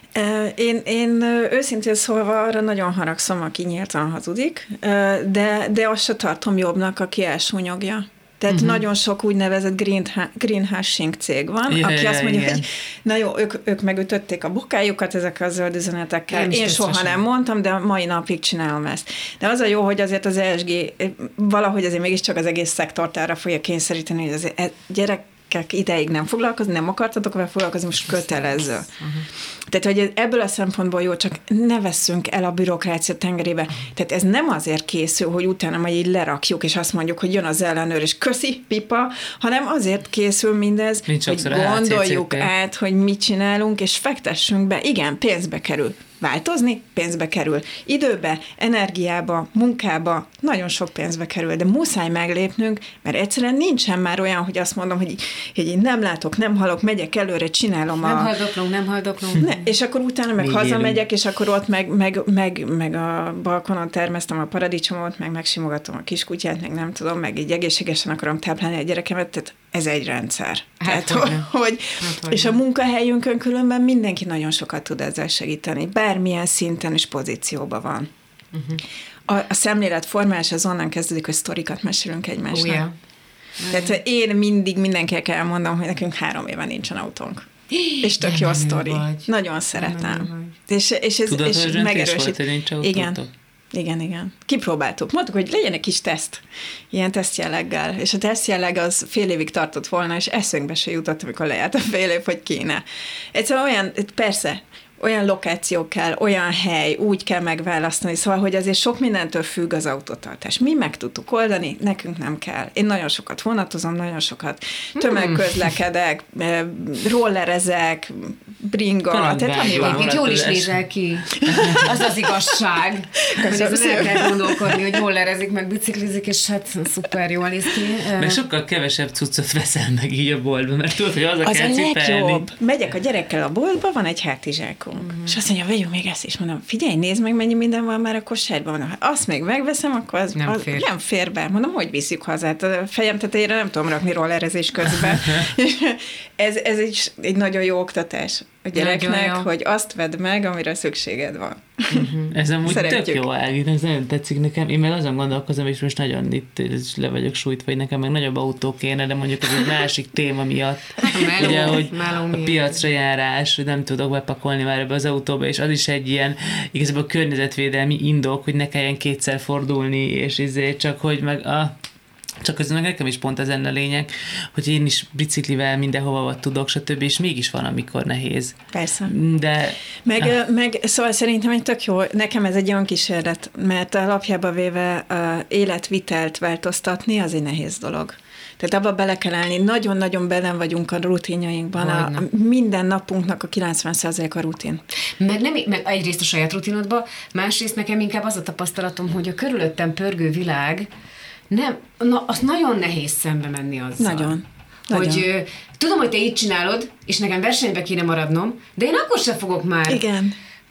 Én őszintén szólva arra nagyon haragszom, aki nyíltan hazudik, de azt se tartom jobbnak, aki elsúnyogja. Tehát nagyon sok úgynevezett greenwashing cég van, aki azt mondja, hogy na jó, ők megütötték a bokájukat ezekkel a zöld üzenetekkel. Én soha nem mondtam, de mai napig csinálom ezt. De az a jó, hogy azért az ESG valahogy azért mégiscsak az egész szektort arra fogja kényszeríteni, hogy az gyerekek ideig nem foglalkozni, nem akartatok vele foglalkozni, most kötelező. Tehát, hogy ebből a szempontból jó, csak ne vesszünk el a bürokrácia tengerébe. Tehát ez nem azért készül, hogy utána majd így lerakjuk, és azt mondjuk, hogy jön az ellenőr, és köszi, pipa, hanem azért készül mindez, hogy gondoljuk át, hogy mit csinálunk, és fektessünk be. Igen, pénzbe kerül. Változni, pénzbe kerül. Időbe, energiába, munkába, nagyon sok pénzbe kerül, de muszáj meglépnünk, mert egyszerűen nincsen már olyan, hogy azt mondom, hogy én nem látok, nem hallok, megyek előre, csinálom nem haldoklunk. És akkor utána meg hazamegyek, és akkor ott meg a balkonon termesztem a paradicsomot, meg megsimogatom a kiskutyát, meg nem tudom, meg így egészségesen akarom táplálni a gyerekemet, tehát ez egy rendszer. És a munkahelyünkön különben mindenki nagyon sokat tud ezzel segíteni. Bármilyen szinten és pozícióban van. A szemléletformálás az onnan kezdődik, hogy sztorikat mesélünk egymásnak. Tehát én mindig mindenkinek elmondom, hogy nekünk 3 éve nincsen autónk. És tök jó sztori. Nagyon szeretem. És ez megerősít. Igen. Kipróbáltuk. Mondtuk, hogy legyen egy kis teszt. Ilyen tesztjelleggel. És a tesztjelleg az fél évig tartott volna, és eszünkbe se jutott, amikor lejárt a fél év, hogy kéne. Egyszerűen olyan, persze, olyan lokáció kell, olyan hely, úgy kell megválasztani, szóval, hogy azért sok mindentől függ az autótartás. Mi meg tudtuk oldani, nekünk nem kell. Én nagyon sokat vonatozom, nagyon sokat tömegközlekedek, rollerezek, bringa. Egyébként jól is nézel ki. Az az igazság. Köszönöm. Hogy el kell gondolkodni, hogy rollerezik, meg biciklizik, és hát szuper jól néz ki. Meg sokkal kevesebb cuccot veszel meg így a boltba, mert tudod, hogy az kell cipelni. Legjobb. Megyek a gyerekkel a boltba, van egy hátizsák. És azt mondja, vegyünk még ezt is, mondom, figyelj, nézd meg, mennyi minden van már a kosárban. Mondom, ha azt még megveszem, akkor az nem fér be. Mondom, hogy viszük hazát? A fejem tetejére nem tudom rakni rollerezés közben. ez egy nagyon jó oktatás a gyereknek, hogy azt vedd meg, amire szükséged van. Ez amúgy tök jó, Ági, ez nagyon tetszik nekem. Én meg azon gondolkozom, és most nagyon itt le vagyok sújtva, hogy nekem meg nagyobb autó kéne, de mondjuk ez egy másik téma miatt. Ugye, hogy a piacra járás, nem tudok bepakolni már ebbe az autóba, és az is egy ilyen igazából környezetvédelmi indok, hogy ne kelljen kétszer fordulni, és csak hogy meg csak közben nekem is pont ez lenne a lényeg, hogy én is biciklivel mindenhova tudok, stb. És mégis van, amikor nehéz. Persze. De... Meg szóval szerintem egy tök jó, nekem ez egy olyan kísérlet, mert alapjába véve életvitelt változtatni, az egy nehéz dolog. Tehát abba bele kell állni. Nagyon-nagyon belen vagyunk a rutinjainkban. Minden napunknak a 90% a rutin. Meg egyrészt a saját rutinodban, másrészt nekem inkább az a tapasztalatom, hogy a körülöttem pörgő világ azt nagyon nehéz szembe menni azzal. Nagyon. Hogy tudom, hogy te így csinálod, és nekem versenybe kéne maradnom, de én akkor sem fogok már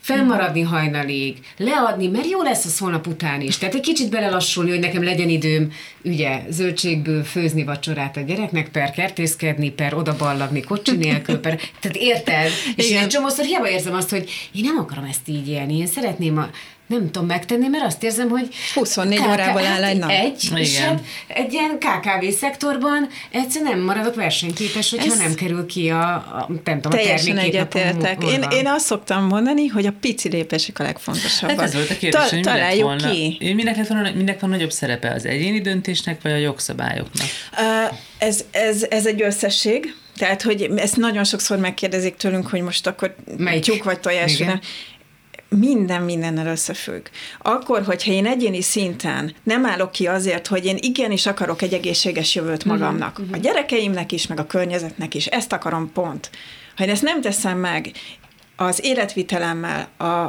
fennmaradni hajnalig, leadni, mert jó lesz az holnap után is. Tehát egy kicsit belelassulni, hogy nekem legyen időm, ugye, zöldségből főzni vacsorát a gyereknek, per kertészkedni, per odaballagni kocsi nélkül, tehát érted? És én egy csomószor hiába érzem azt, hogy én nem akarom ezt így élni, én szeretném nem tudom megtenni, mert azt érzem, hogy 24 órából áll egy nap. És hát egy ilyen KKV szektorban egyszerűen nem maradok versenyképes, hogyha nem kerül ki a teljesen egyetértek. Én azt szoktam mondani, hogy a pici lépések a legfontosabbak. Hát ez volt a kérdés, hogy találjuk ki. Minek van nagyobb szerepe, az egyéni döntésnek, vagy a jogszabályoknak? Ez egy összesség. Tehát, hogy ezt nagyon sokszor megkérdezik tőlünk, hogy most akkor tyúk vagy tojás. Minden mindennel összefügg. Akkor, hogyha én egyéni szinten nem állok ki azért, hogy én igenis akarok egy egészséges jövőt magamnak, a gyerekeimnek is, meg a környezetnek is, ezt akarom pont. Ha én ezt nem teszem meg, az életvitelemmel,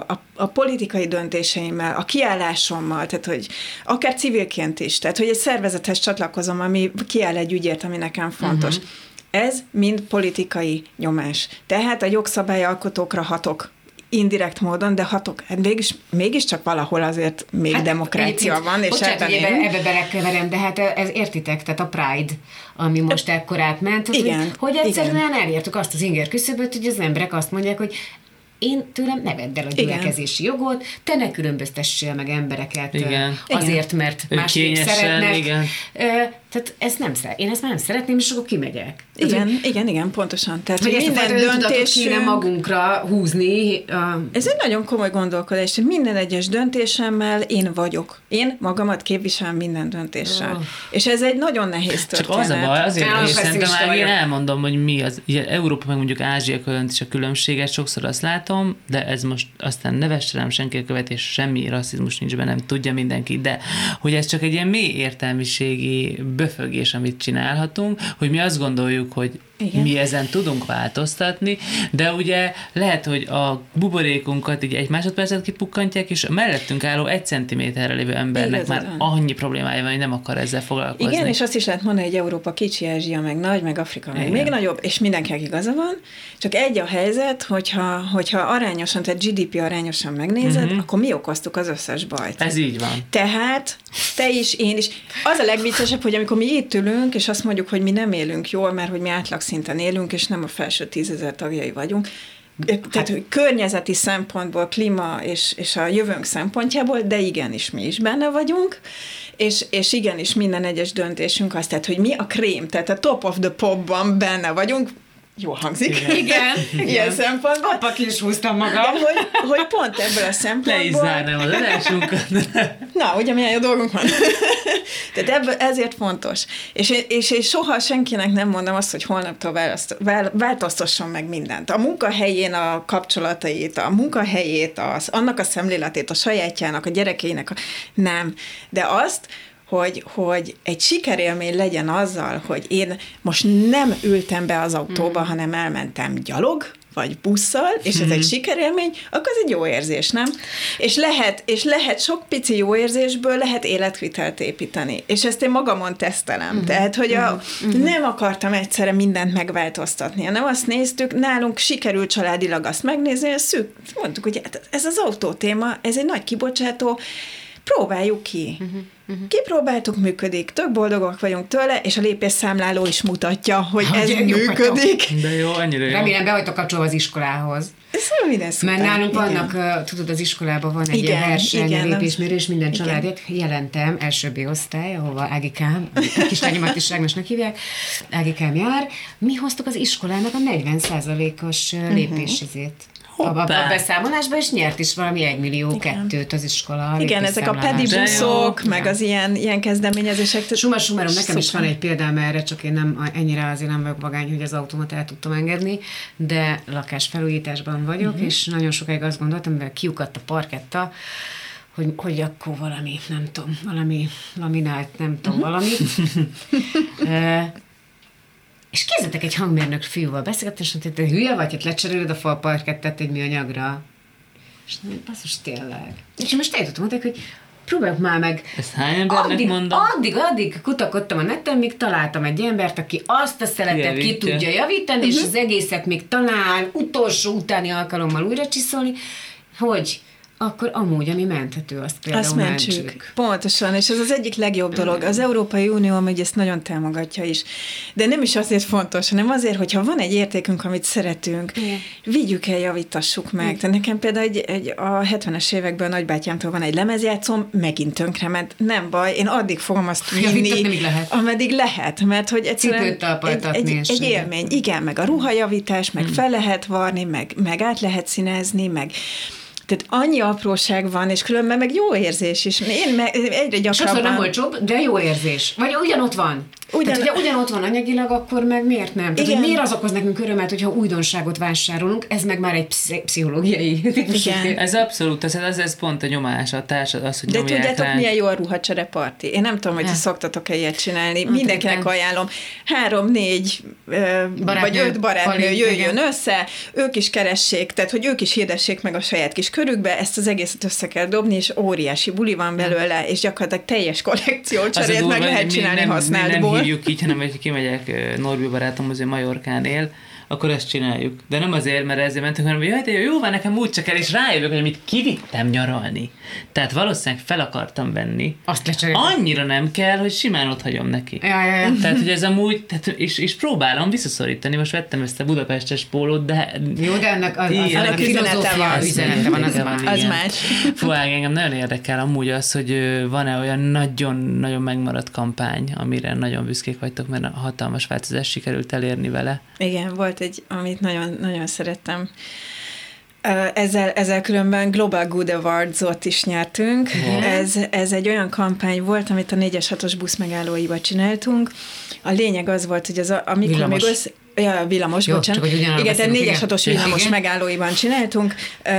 a politikai döntéseimmel, a kiállásommal, tehát hogy akár civilként is, tehát hogy egy szervezethez csatlakozom, ami kiáll egy ügyért, ami nekem fontos. Ez mind politikai nyomás. Tehát a jogszabályalkotókra hatok indirekt módon, de hatok, hát mégiscsak valahol azért még demokrácia van, és ebbe belekeverem, de hát ez értitek, tehát a Pride, ami most ekkor átment, hogy egyszerűen elértük azt az inger küszöböt, hogy az emberek azt mondják, hogy én tőlem ne vedd el a gyülekezési jogot, te ne különböztessél meg embereket azért, mert másképp szeretnek. Tehát ezt én ezt már nem szeretném, és akkor kimegyek. Igen, pontosan. Tehát, hogy minden döntésünk kéne magunkra húzni. Ez egy nagyon komoly gondolkodás, hogy minden egyes döntésemmel én vagyok. Én magamat képviselem minden döntéssel. És ez egy nagyon nehéz történet. Csak az a baj, azért szerintem már én elmondom, hogy mi az. Ugye Európa meg mondjuk Ázsia között is a különbséget, sokszor azt látom, de ez most aztán ne vesse rám senki a követés, semmi rasszizmus nincs benne, nem tudja mindenki, de hogy ez csak egy ilyen mély értelmiségi böfögés, amit csinálhatunk, hogy mi azt gondoljuk, hogy mi ezen tudunk változtatni, de ugye lehet, hogy a buborékunkat így egy másodpercet kipukkantják, és a mellettünk álló 1 centiméterre lévő embernek már annyi problémája van, hogy nem akar ezzel foglalkozni. Igen, és azt is lehet mondani, hogy Európa kicsi, Ázsia meg nagy, meg Afrika meg még nagyobb, és mindenkinek igaza van, csak egy a helyzet, hogyha arányosan, tehát GDP arányosan megnézed, akkor mi okoztuk az összes bajt. Ez így van. Tehát te is, én is. Az a legviccesebb, hogy amikor mi itt ülünk, és azt mondjuk, hogy mi nem élünk jól, mert hogy mi átlagszinten élünk, és nem a felső 10 000 tagjai vagyunk. Tehát, hogy környezeti szempontból, klíma és a jövőnk szempontjából, de igenis mi is benne vagyunk, és igenis minden egyes döntésünk az, tehát, hogy mi a krém, tehát a top of the popban benne vagyunk, jól hangzik. Igen. Ilyen szempontból. Apa ki is húztam magam. Hogy pont ebből a szempontból... Le is zárnám az adásunkat. Na, ugye milyen jó dolgunk van. Tehát ebből ezért fontos. És én soha senkinek nem mondom azt, hogy holnaptól változtasson meg mindent. A munkahelyén a kapcsolatait, a munkahelyét, annak a szemléletét, a sajátjának, a gyerekeinek, nem. De azt, hogy egy sikerélmény legyen azzal, hogy én most nem ültem be az autóba, hanem elmentem gyalog, vagy busszal, és ez egy sikerélmény, akkor ez egy jó érzés, nem? És lehet sok pici jó érzésből lehet életvitelt építeni. És ezt én magamon tesztelem. Tehát, hogy nem akartam egyszerre mindent megváltoztatni, hanem azt néztük, nálunk sikerült családilag azt megnézni, hogy mondtuk, hogy ez az autó téma, ez egy nagy kibocsátó, próbáljuk ki. Kipróbáltuk, működik, tök boldogok vagyunk tőle, és a lépésszámláló is mutatja, hogy ez működik. De jó, annyira jó. Remélem be vagytok kapcsolva az iskolához. Mert nálunk vannak, tudod, az iskolában van egy ilyen verseny, lépésmérés, minden családért. Jelentem, első B-osztály, ahova Ágikám, a kislányomat is Ágnesnek hívják, Ágikám jár. Mi hoztuk az iskolának a 40%-os lépésizét. A beszámolásban, és nyert is valami 1 millió 2 az iskola. Igen, ezek a pedibuszok, meg az ilyen kezdeményezések. Summa summarum, nekem is van egy példám erre, csak én nem ennyire azért nem vagyok vagány, hogy az autómat el tudtam engedni, de lakásfelújításban vagyok, és nagyon sokáig azt gondoltam, mivel kiukadt a parketta, hogy akkor valami, nem tudom, valami laminált, nem tudom, valami. És képzeljétek, egy hangmérnök fiúval beszélgettem, és mondta, hogy te hülye vagy, hogy lecseréled a falparkettet egy műanyagra. És nem, basszus, tényleg. És most eljutottam, mondták, hogy próbáljuk már meg. Ezt hány embernek mondom? Addig kutakodtam a neten, míg találtam egy embert, aki azt a szeletet ki tudja javítani, és az egészet még talán utolsó utáni alkalommal újra csiszolni. hogy akkor amúgy, ami menthető, azt például azt mentsük. Pontosan, és ez az egyik legjobb dolog. Az Európai Unió amúgy ezt nagyon támogatja is. De nem is azért fontos, hanem azért, hogyha van egy értékünk, amit szeretünk, vigyük el, javítassuk meg. Tehát nekem például a 70-es években a nagybátyámtól van egy lemezjátszóm, megint tönkrement. Nem baj, én addig fogom azt vinni, ameddig lehet, mert hogy egyszerűen egy élmény. Igen, meg a ruhajavítás, meg fel lehet varni, meg át lehet színezni, meg tehát annyi apróság van, és különben meg jó érzés is. Én egyre gyakrabban... Sokszor nem olcsóbb, de jó érzés. Vagy ugyanott van. Tehát, hogyha ugyanott van anyagilag, akkor meg miért nem? Tehát, hogy miért az okoz nekünk örömet, hogyha újdonságot vásárolunk, ez meg már egy pszichológiai. Igen. Ez abszolút, ez pont a nyomás, a társad, az, hogy de tudjátok, milyen jó a ruhacsereparti? Én nem tudom, hogy szoktatok-e ilyet csinálni. Mindenkinek ajánlom. 3-4 vagy 5 barátnő jöjjön össze, ők is keressék, tehát, hogy ők is hirdessék meg a saját kis körükbe, ezt az egészet össze kell dobni, és óriási buli van belőle, és gyakorlatilag teljes kollekciócserét meg lehet csinálni használtból. Hívjuk így, hanem hogy kimegyek, Norbi barátomhoz, ő Majorkán él, akkor ezt csináljuk. De nem azért, mert ezért mentünk, hanem hogy jaj, de jó van, nekem úgy csak el, és rájövök, hogy amit kivittem nyaralni. Tehát valószínűleg fel akartam venni. Azt lecserélem. Annyira nem kell, hogy simán ott hagyom neki. Ja. Tehát, hogy ez amúgy, és próbálom visszaszorítani. Most vettem ezt a budapestes pólót, de... Jó, de ennek a filozófia üzenete van, az más. Fú, engem nagyon érdekel amúgy az, hogy van-e olyan nagyon-nagyon megmaradt kampány, amire nagyon büszkék vagytok, mert hatalmas változást sikerült elérni vele. Igen, volt egy, amit nagyon, nagyon szerettem. Ezzel különben Global Good Awards-ot is nyertünk. Ez egy olyan kampány volt, amit a 4-es 6-os busz megállóiba csináltunk. A lényeg az volt, hogy amikor még villamos, bocsánat. Igen, tehát 4-es 6-os villamos megállóiban csináltunk,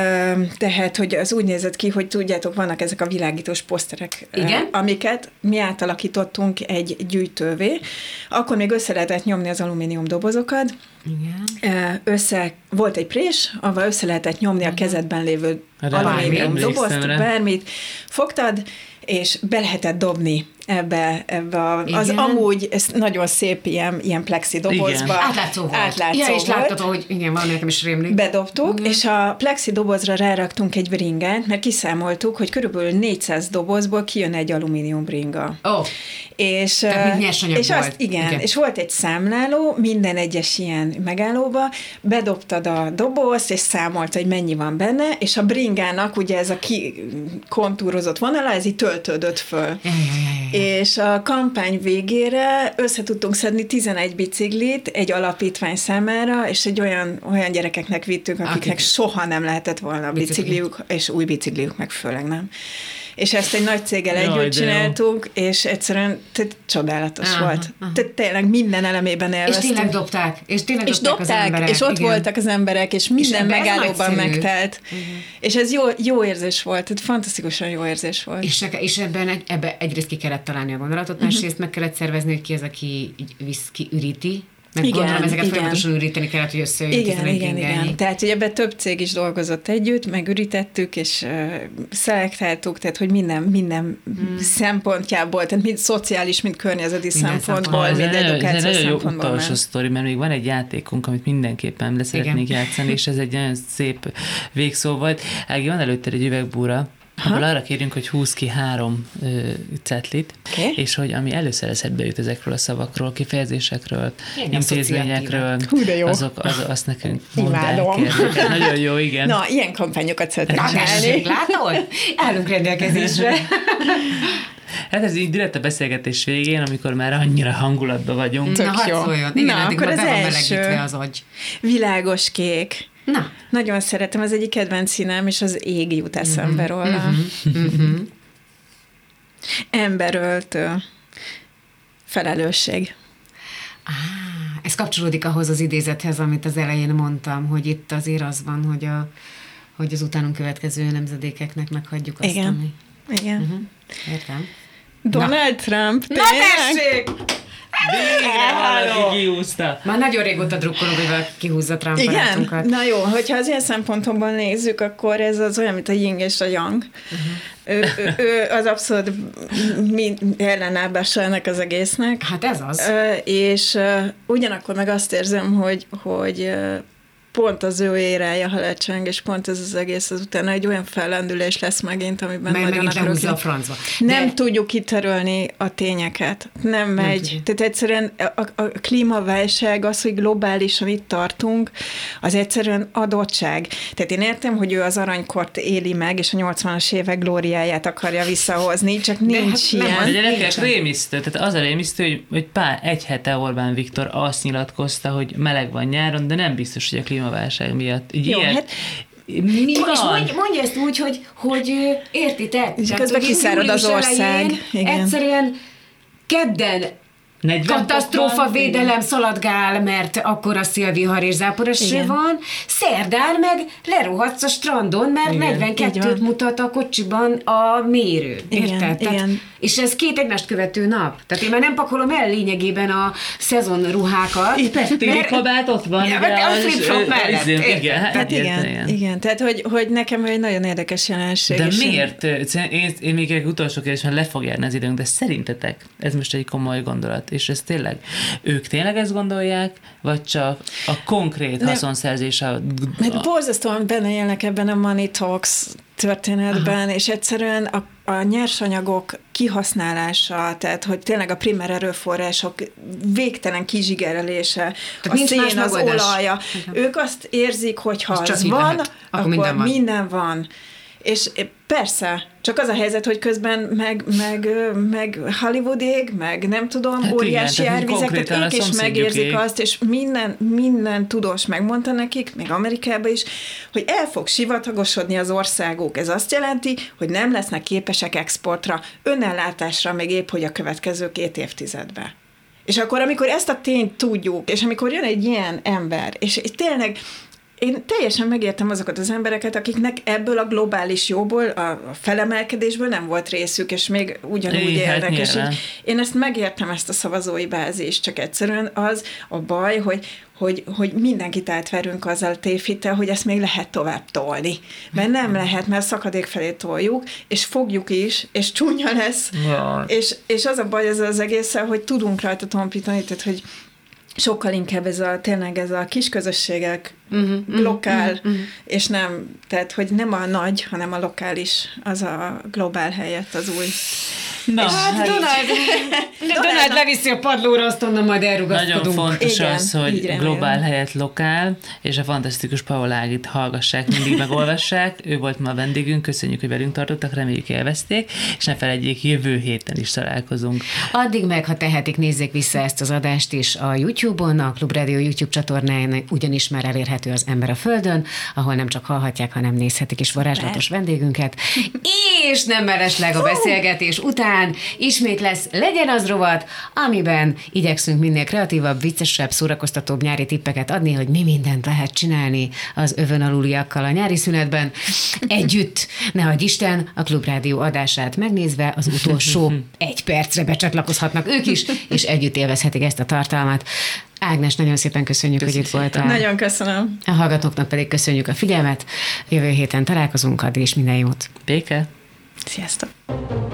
tehát, hogy az úgy nézett ki, hogy tudjátok, vannak ezek a világítós poszterek, amiket mi átalakítottunk egy gyűjtővé. Akkor még össze lehetett nyomni az alumínium dobozokat. Igen. Volt egy prés, ahol össze lehetett nyomni a kezedben lévő alumínium dobozt, bármit. Fogtad, és be lehetett dobni ebbe az amúgy ez nagyon szép ilyen plexi dobozba. Átlátszó volt. És láttad, hogy igen, van nekem is rémlik. Bedobtuk, és a plexi dobozra ráraktunk egy bringát, mert kiszámoltuk, hogy körülbelül 400 dobozból kijön egy alumínium bringa. És, tehát nyersanyag és volt. Igen, és volt egy számláló, minden egyes ilyen megállóba, bedobtad a dobozt, és számolt, hogy mennyi van benne, és a bringának ugye ez a kikontúrozott vonala, ez így töltődött föl. És a kampány végére össze tudtunk szedni 11 biciklit egy alapítvány számára, és egy olyan gyerekeknek vittünk, akiknek soha nem lehetett volna bicikliük, és új bicikliük meg főleg nem. És ezt egy nagy céggel együtt csináltunk, és egyszerűen csodálatos volt. Tehát tényleg minden elemében élveztünk. És tényleg dobták. És dobták az emberek. És ott voltak az emberek, és minden megállóban megtelt. És ez jó érzés volt. Tehát fantasztikusan jó érzés volt. És ebben egyrészt ki kellett találni a gondolatot, másrészt meg kellett szervezni, hogy ki az, aki üríti. Meg gondolom, ezeket folyamatosan üríteni kellett, hogy összejöjjön. Igen. Tehát, hogy ebben több cég is dolgozott együtt, megürítettük, és szelektáltuk, tehát, hogy minden szempontjából, tehát mind szociális, mind környezeti szempontból, mind edukációs szempontból. Ez egy nagyon jó utolsó sztori, mert még van egy játékunk, amit mindenképpen le szeretnék játszani, és ez egy nagyon szép végszó volt. Ági, van előtted egy üvegbúra, ahol arra kérjünk, hogy húzz ki 3 cetlit, és hogy ami először eszedbe jut ezekről a szavakról, kifejezésekről, intézményekről, azt nekünk mondd el, kérlek. Nagyon jó, igen. Na, ilyen kampányokat szeretnék csinálni. Látod? Állunk rendelkezésre. Hát ez így direkt a beszélgetés végén, amikor már annyira hangulatban vagyunk. Tök jó. Igen, akkor az első. Az agy. Világos kék. Na. Nagyon szeretem, az egyik kedvenc színem, és az ég jut eszembe róla. Emberöltő. Felelősség. Ez kapcsolódik ahhoz az idézethez, amit az elején mondtam, hogy itt azért az van, hogy az utánunk következő nemzedékeknek meghagyjuk azt, ami... Igen. Értem. Donald Trump, tényleg? Na tessék! Végre valaki kihúzta. Már nagyon régóta drukkolunk, hogy valaki kihúzza Trump barátunkat. Igen? Na jó, hogyha az ilyen szempontból nézzük, akkor ez az olyan, mint a yin és a yang. Ő az abszolút ellenállása ennek az egésznek. Hát ez az. És ugyanakkor meg azt érzem, hogy pont az ő érája, ha lecseng, és pont ez az egész, az utána egy olyan fellendülés lesz megint, amiben nagyon nagyon akarok. a francba. Nem tudjuk kitörölni a tényeket. Nem megy. Tehát egyszerűen a klímaválság, az, hogy globálisan itt tartunk, az egyszerűen adottság. Tehát én értem, hogy ő az aranykort éli meg, és a 80-as évek glóriáját akarja visszahozni, csak nincs ilyen. De gyerekek, rémisztő. Tehát az a rémisztő, hogy egy hete Orbán Viktor azt nyilatkozta, hogy meleg van nyáron, de nem biztos, hogy a klímaválság miatt. Jó, hát mi van? És mondja ezt úgy, hogy értitek? És közben kiszárad az ország. Egyszerűen kedden katasztrófavédelem szaladgál, mert akkor a szélvihar és záporoső van. Szerdán meg lerohadsz a strandon, mert 42-t mutat a kocsiban a mérő. Érted? Igen. És ez 2 egymást követő nap. Tehát én már nem pakolom el lényegében a szezonruhákat. Itt téli kabát ott van. A flip-flop mellett. Igen. Tehát, hogy nekem egy nagyon érdekes jelenség. De miért? Én még egy utolsó kérdésben le fog járni az időnk, de szerintetek ez most egy komoly gondolat, és ez tényleg, ők tényleg ezt gondolják, vagy csak a konkrét haszonszerzés? Mert borzasztóan benne élnek ebben a Money Talks történetben, és egyszerűen a nyersanyagok kihasználása, tehát hogy tényleg a primer erőforrások végtelen kizsigerelése, a szén, az olaja. Ők azt érzik, hogy ha az van, akkor minden van. És persze, csak az a helyzet, hogy közben meg Hollywood ég, meg nem tudom, hát óriási árvizek, tehát ők is megérzik azt, és minden tudós megmondta nekik, még Amerikában is, hogy el fog sivatagosodni az országuk. Ez azt jelenti, hogy nem lesznek képesek exportra, önellátásra még épp, hogy a következő 2 évtizedben. És akkor, amikor ezt a tényt tudjuk, és amikor jön egy ilyen ember, és tényleg én teljesen megértem azokat az embereket, akiknek ebből a globális jóból, a felemelkedésből nem volt részük, és még ugyanúgy élnek. És én ezt megértem, ezt a szavazói bázist, csak egyszerűen az a baj, hogy mindenkit átverünk azzal a tévhittel, hogy ezt még lehet tovább tolni. Mert nem lehet, mert szakadék felé toljuk, és fogjuk is, és csúnya lesz. És az a baj ezzel az egészen, hogy tudunk rajta tompítani, tehát hogy sokkal inkább tényleg ez a kis közösségek lokál, és nem, tehát hogy nem a nagy, hanem a lokális, az a globál helyett az új. Na, hát Donald leviszi a padlóra, azt onnan majd elrugaszkodunk. Nagyon fontos az, hogy globál helyett lokál, és a fantasztikus Paul Ágit hallgassák, mindig megolvassák. Ő volt ma a vendégünk, köszönjük, hogy velünk tartottak, reméljük élvezték, és ne felejtjék, jövő héten is találkozunk. Addig meg, ha tehetik, nézzék vissza ezt az adást is a YouTube-on, a Klubrádió YouTube csatornáján, ugyanis már elérhető az Ember a Földön, ahol nem csak hallhatják, hanem nézhetik is varázslatos vendégünket. És nem mellesleg a beszélgetés után ismét lesz Legyen az rovat, amiben igyekszünk minél kreatívabb, viccesebb, szórakoztatóbb nyári tippeket adni, hogy mi mindent lehet csinálni az övön aluliakkal a nyári szünetben. Együtt, nehogy Isten, a Klubrádió adását megnézve az utolsó 1 percre becsatlakozhatnak ők is, és együtt élvezhetik ezt a tartalmat. Ágnes, nagyon szépen köszönjük, hogy itt voltál. Nagyon köszönöm. A hallgatóknak pedig köszönjük a figyelmet. Jövő héten találkozunk, addig is minden jót. Béke! Sziasztok!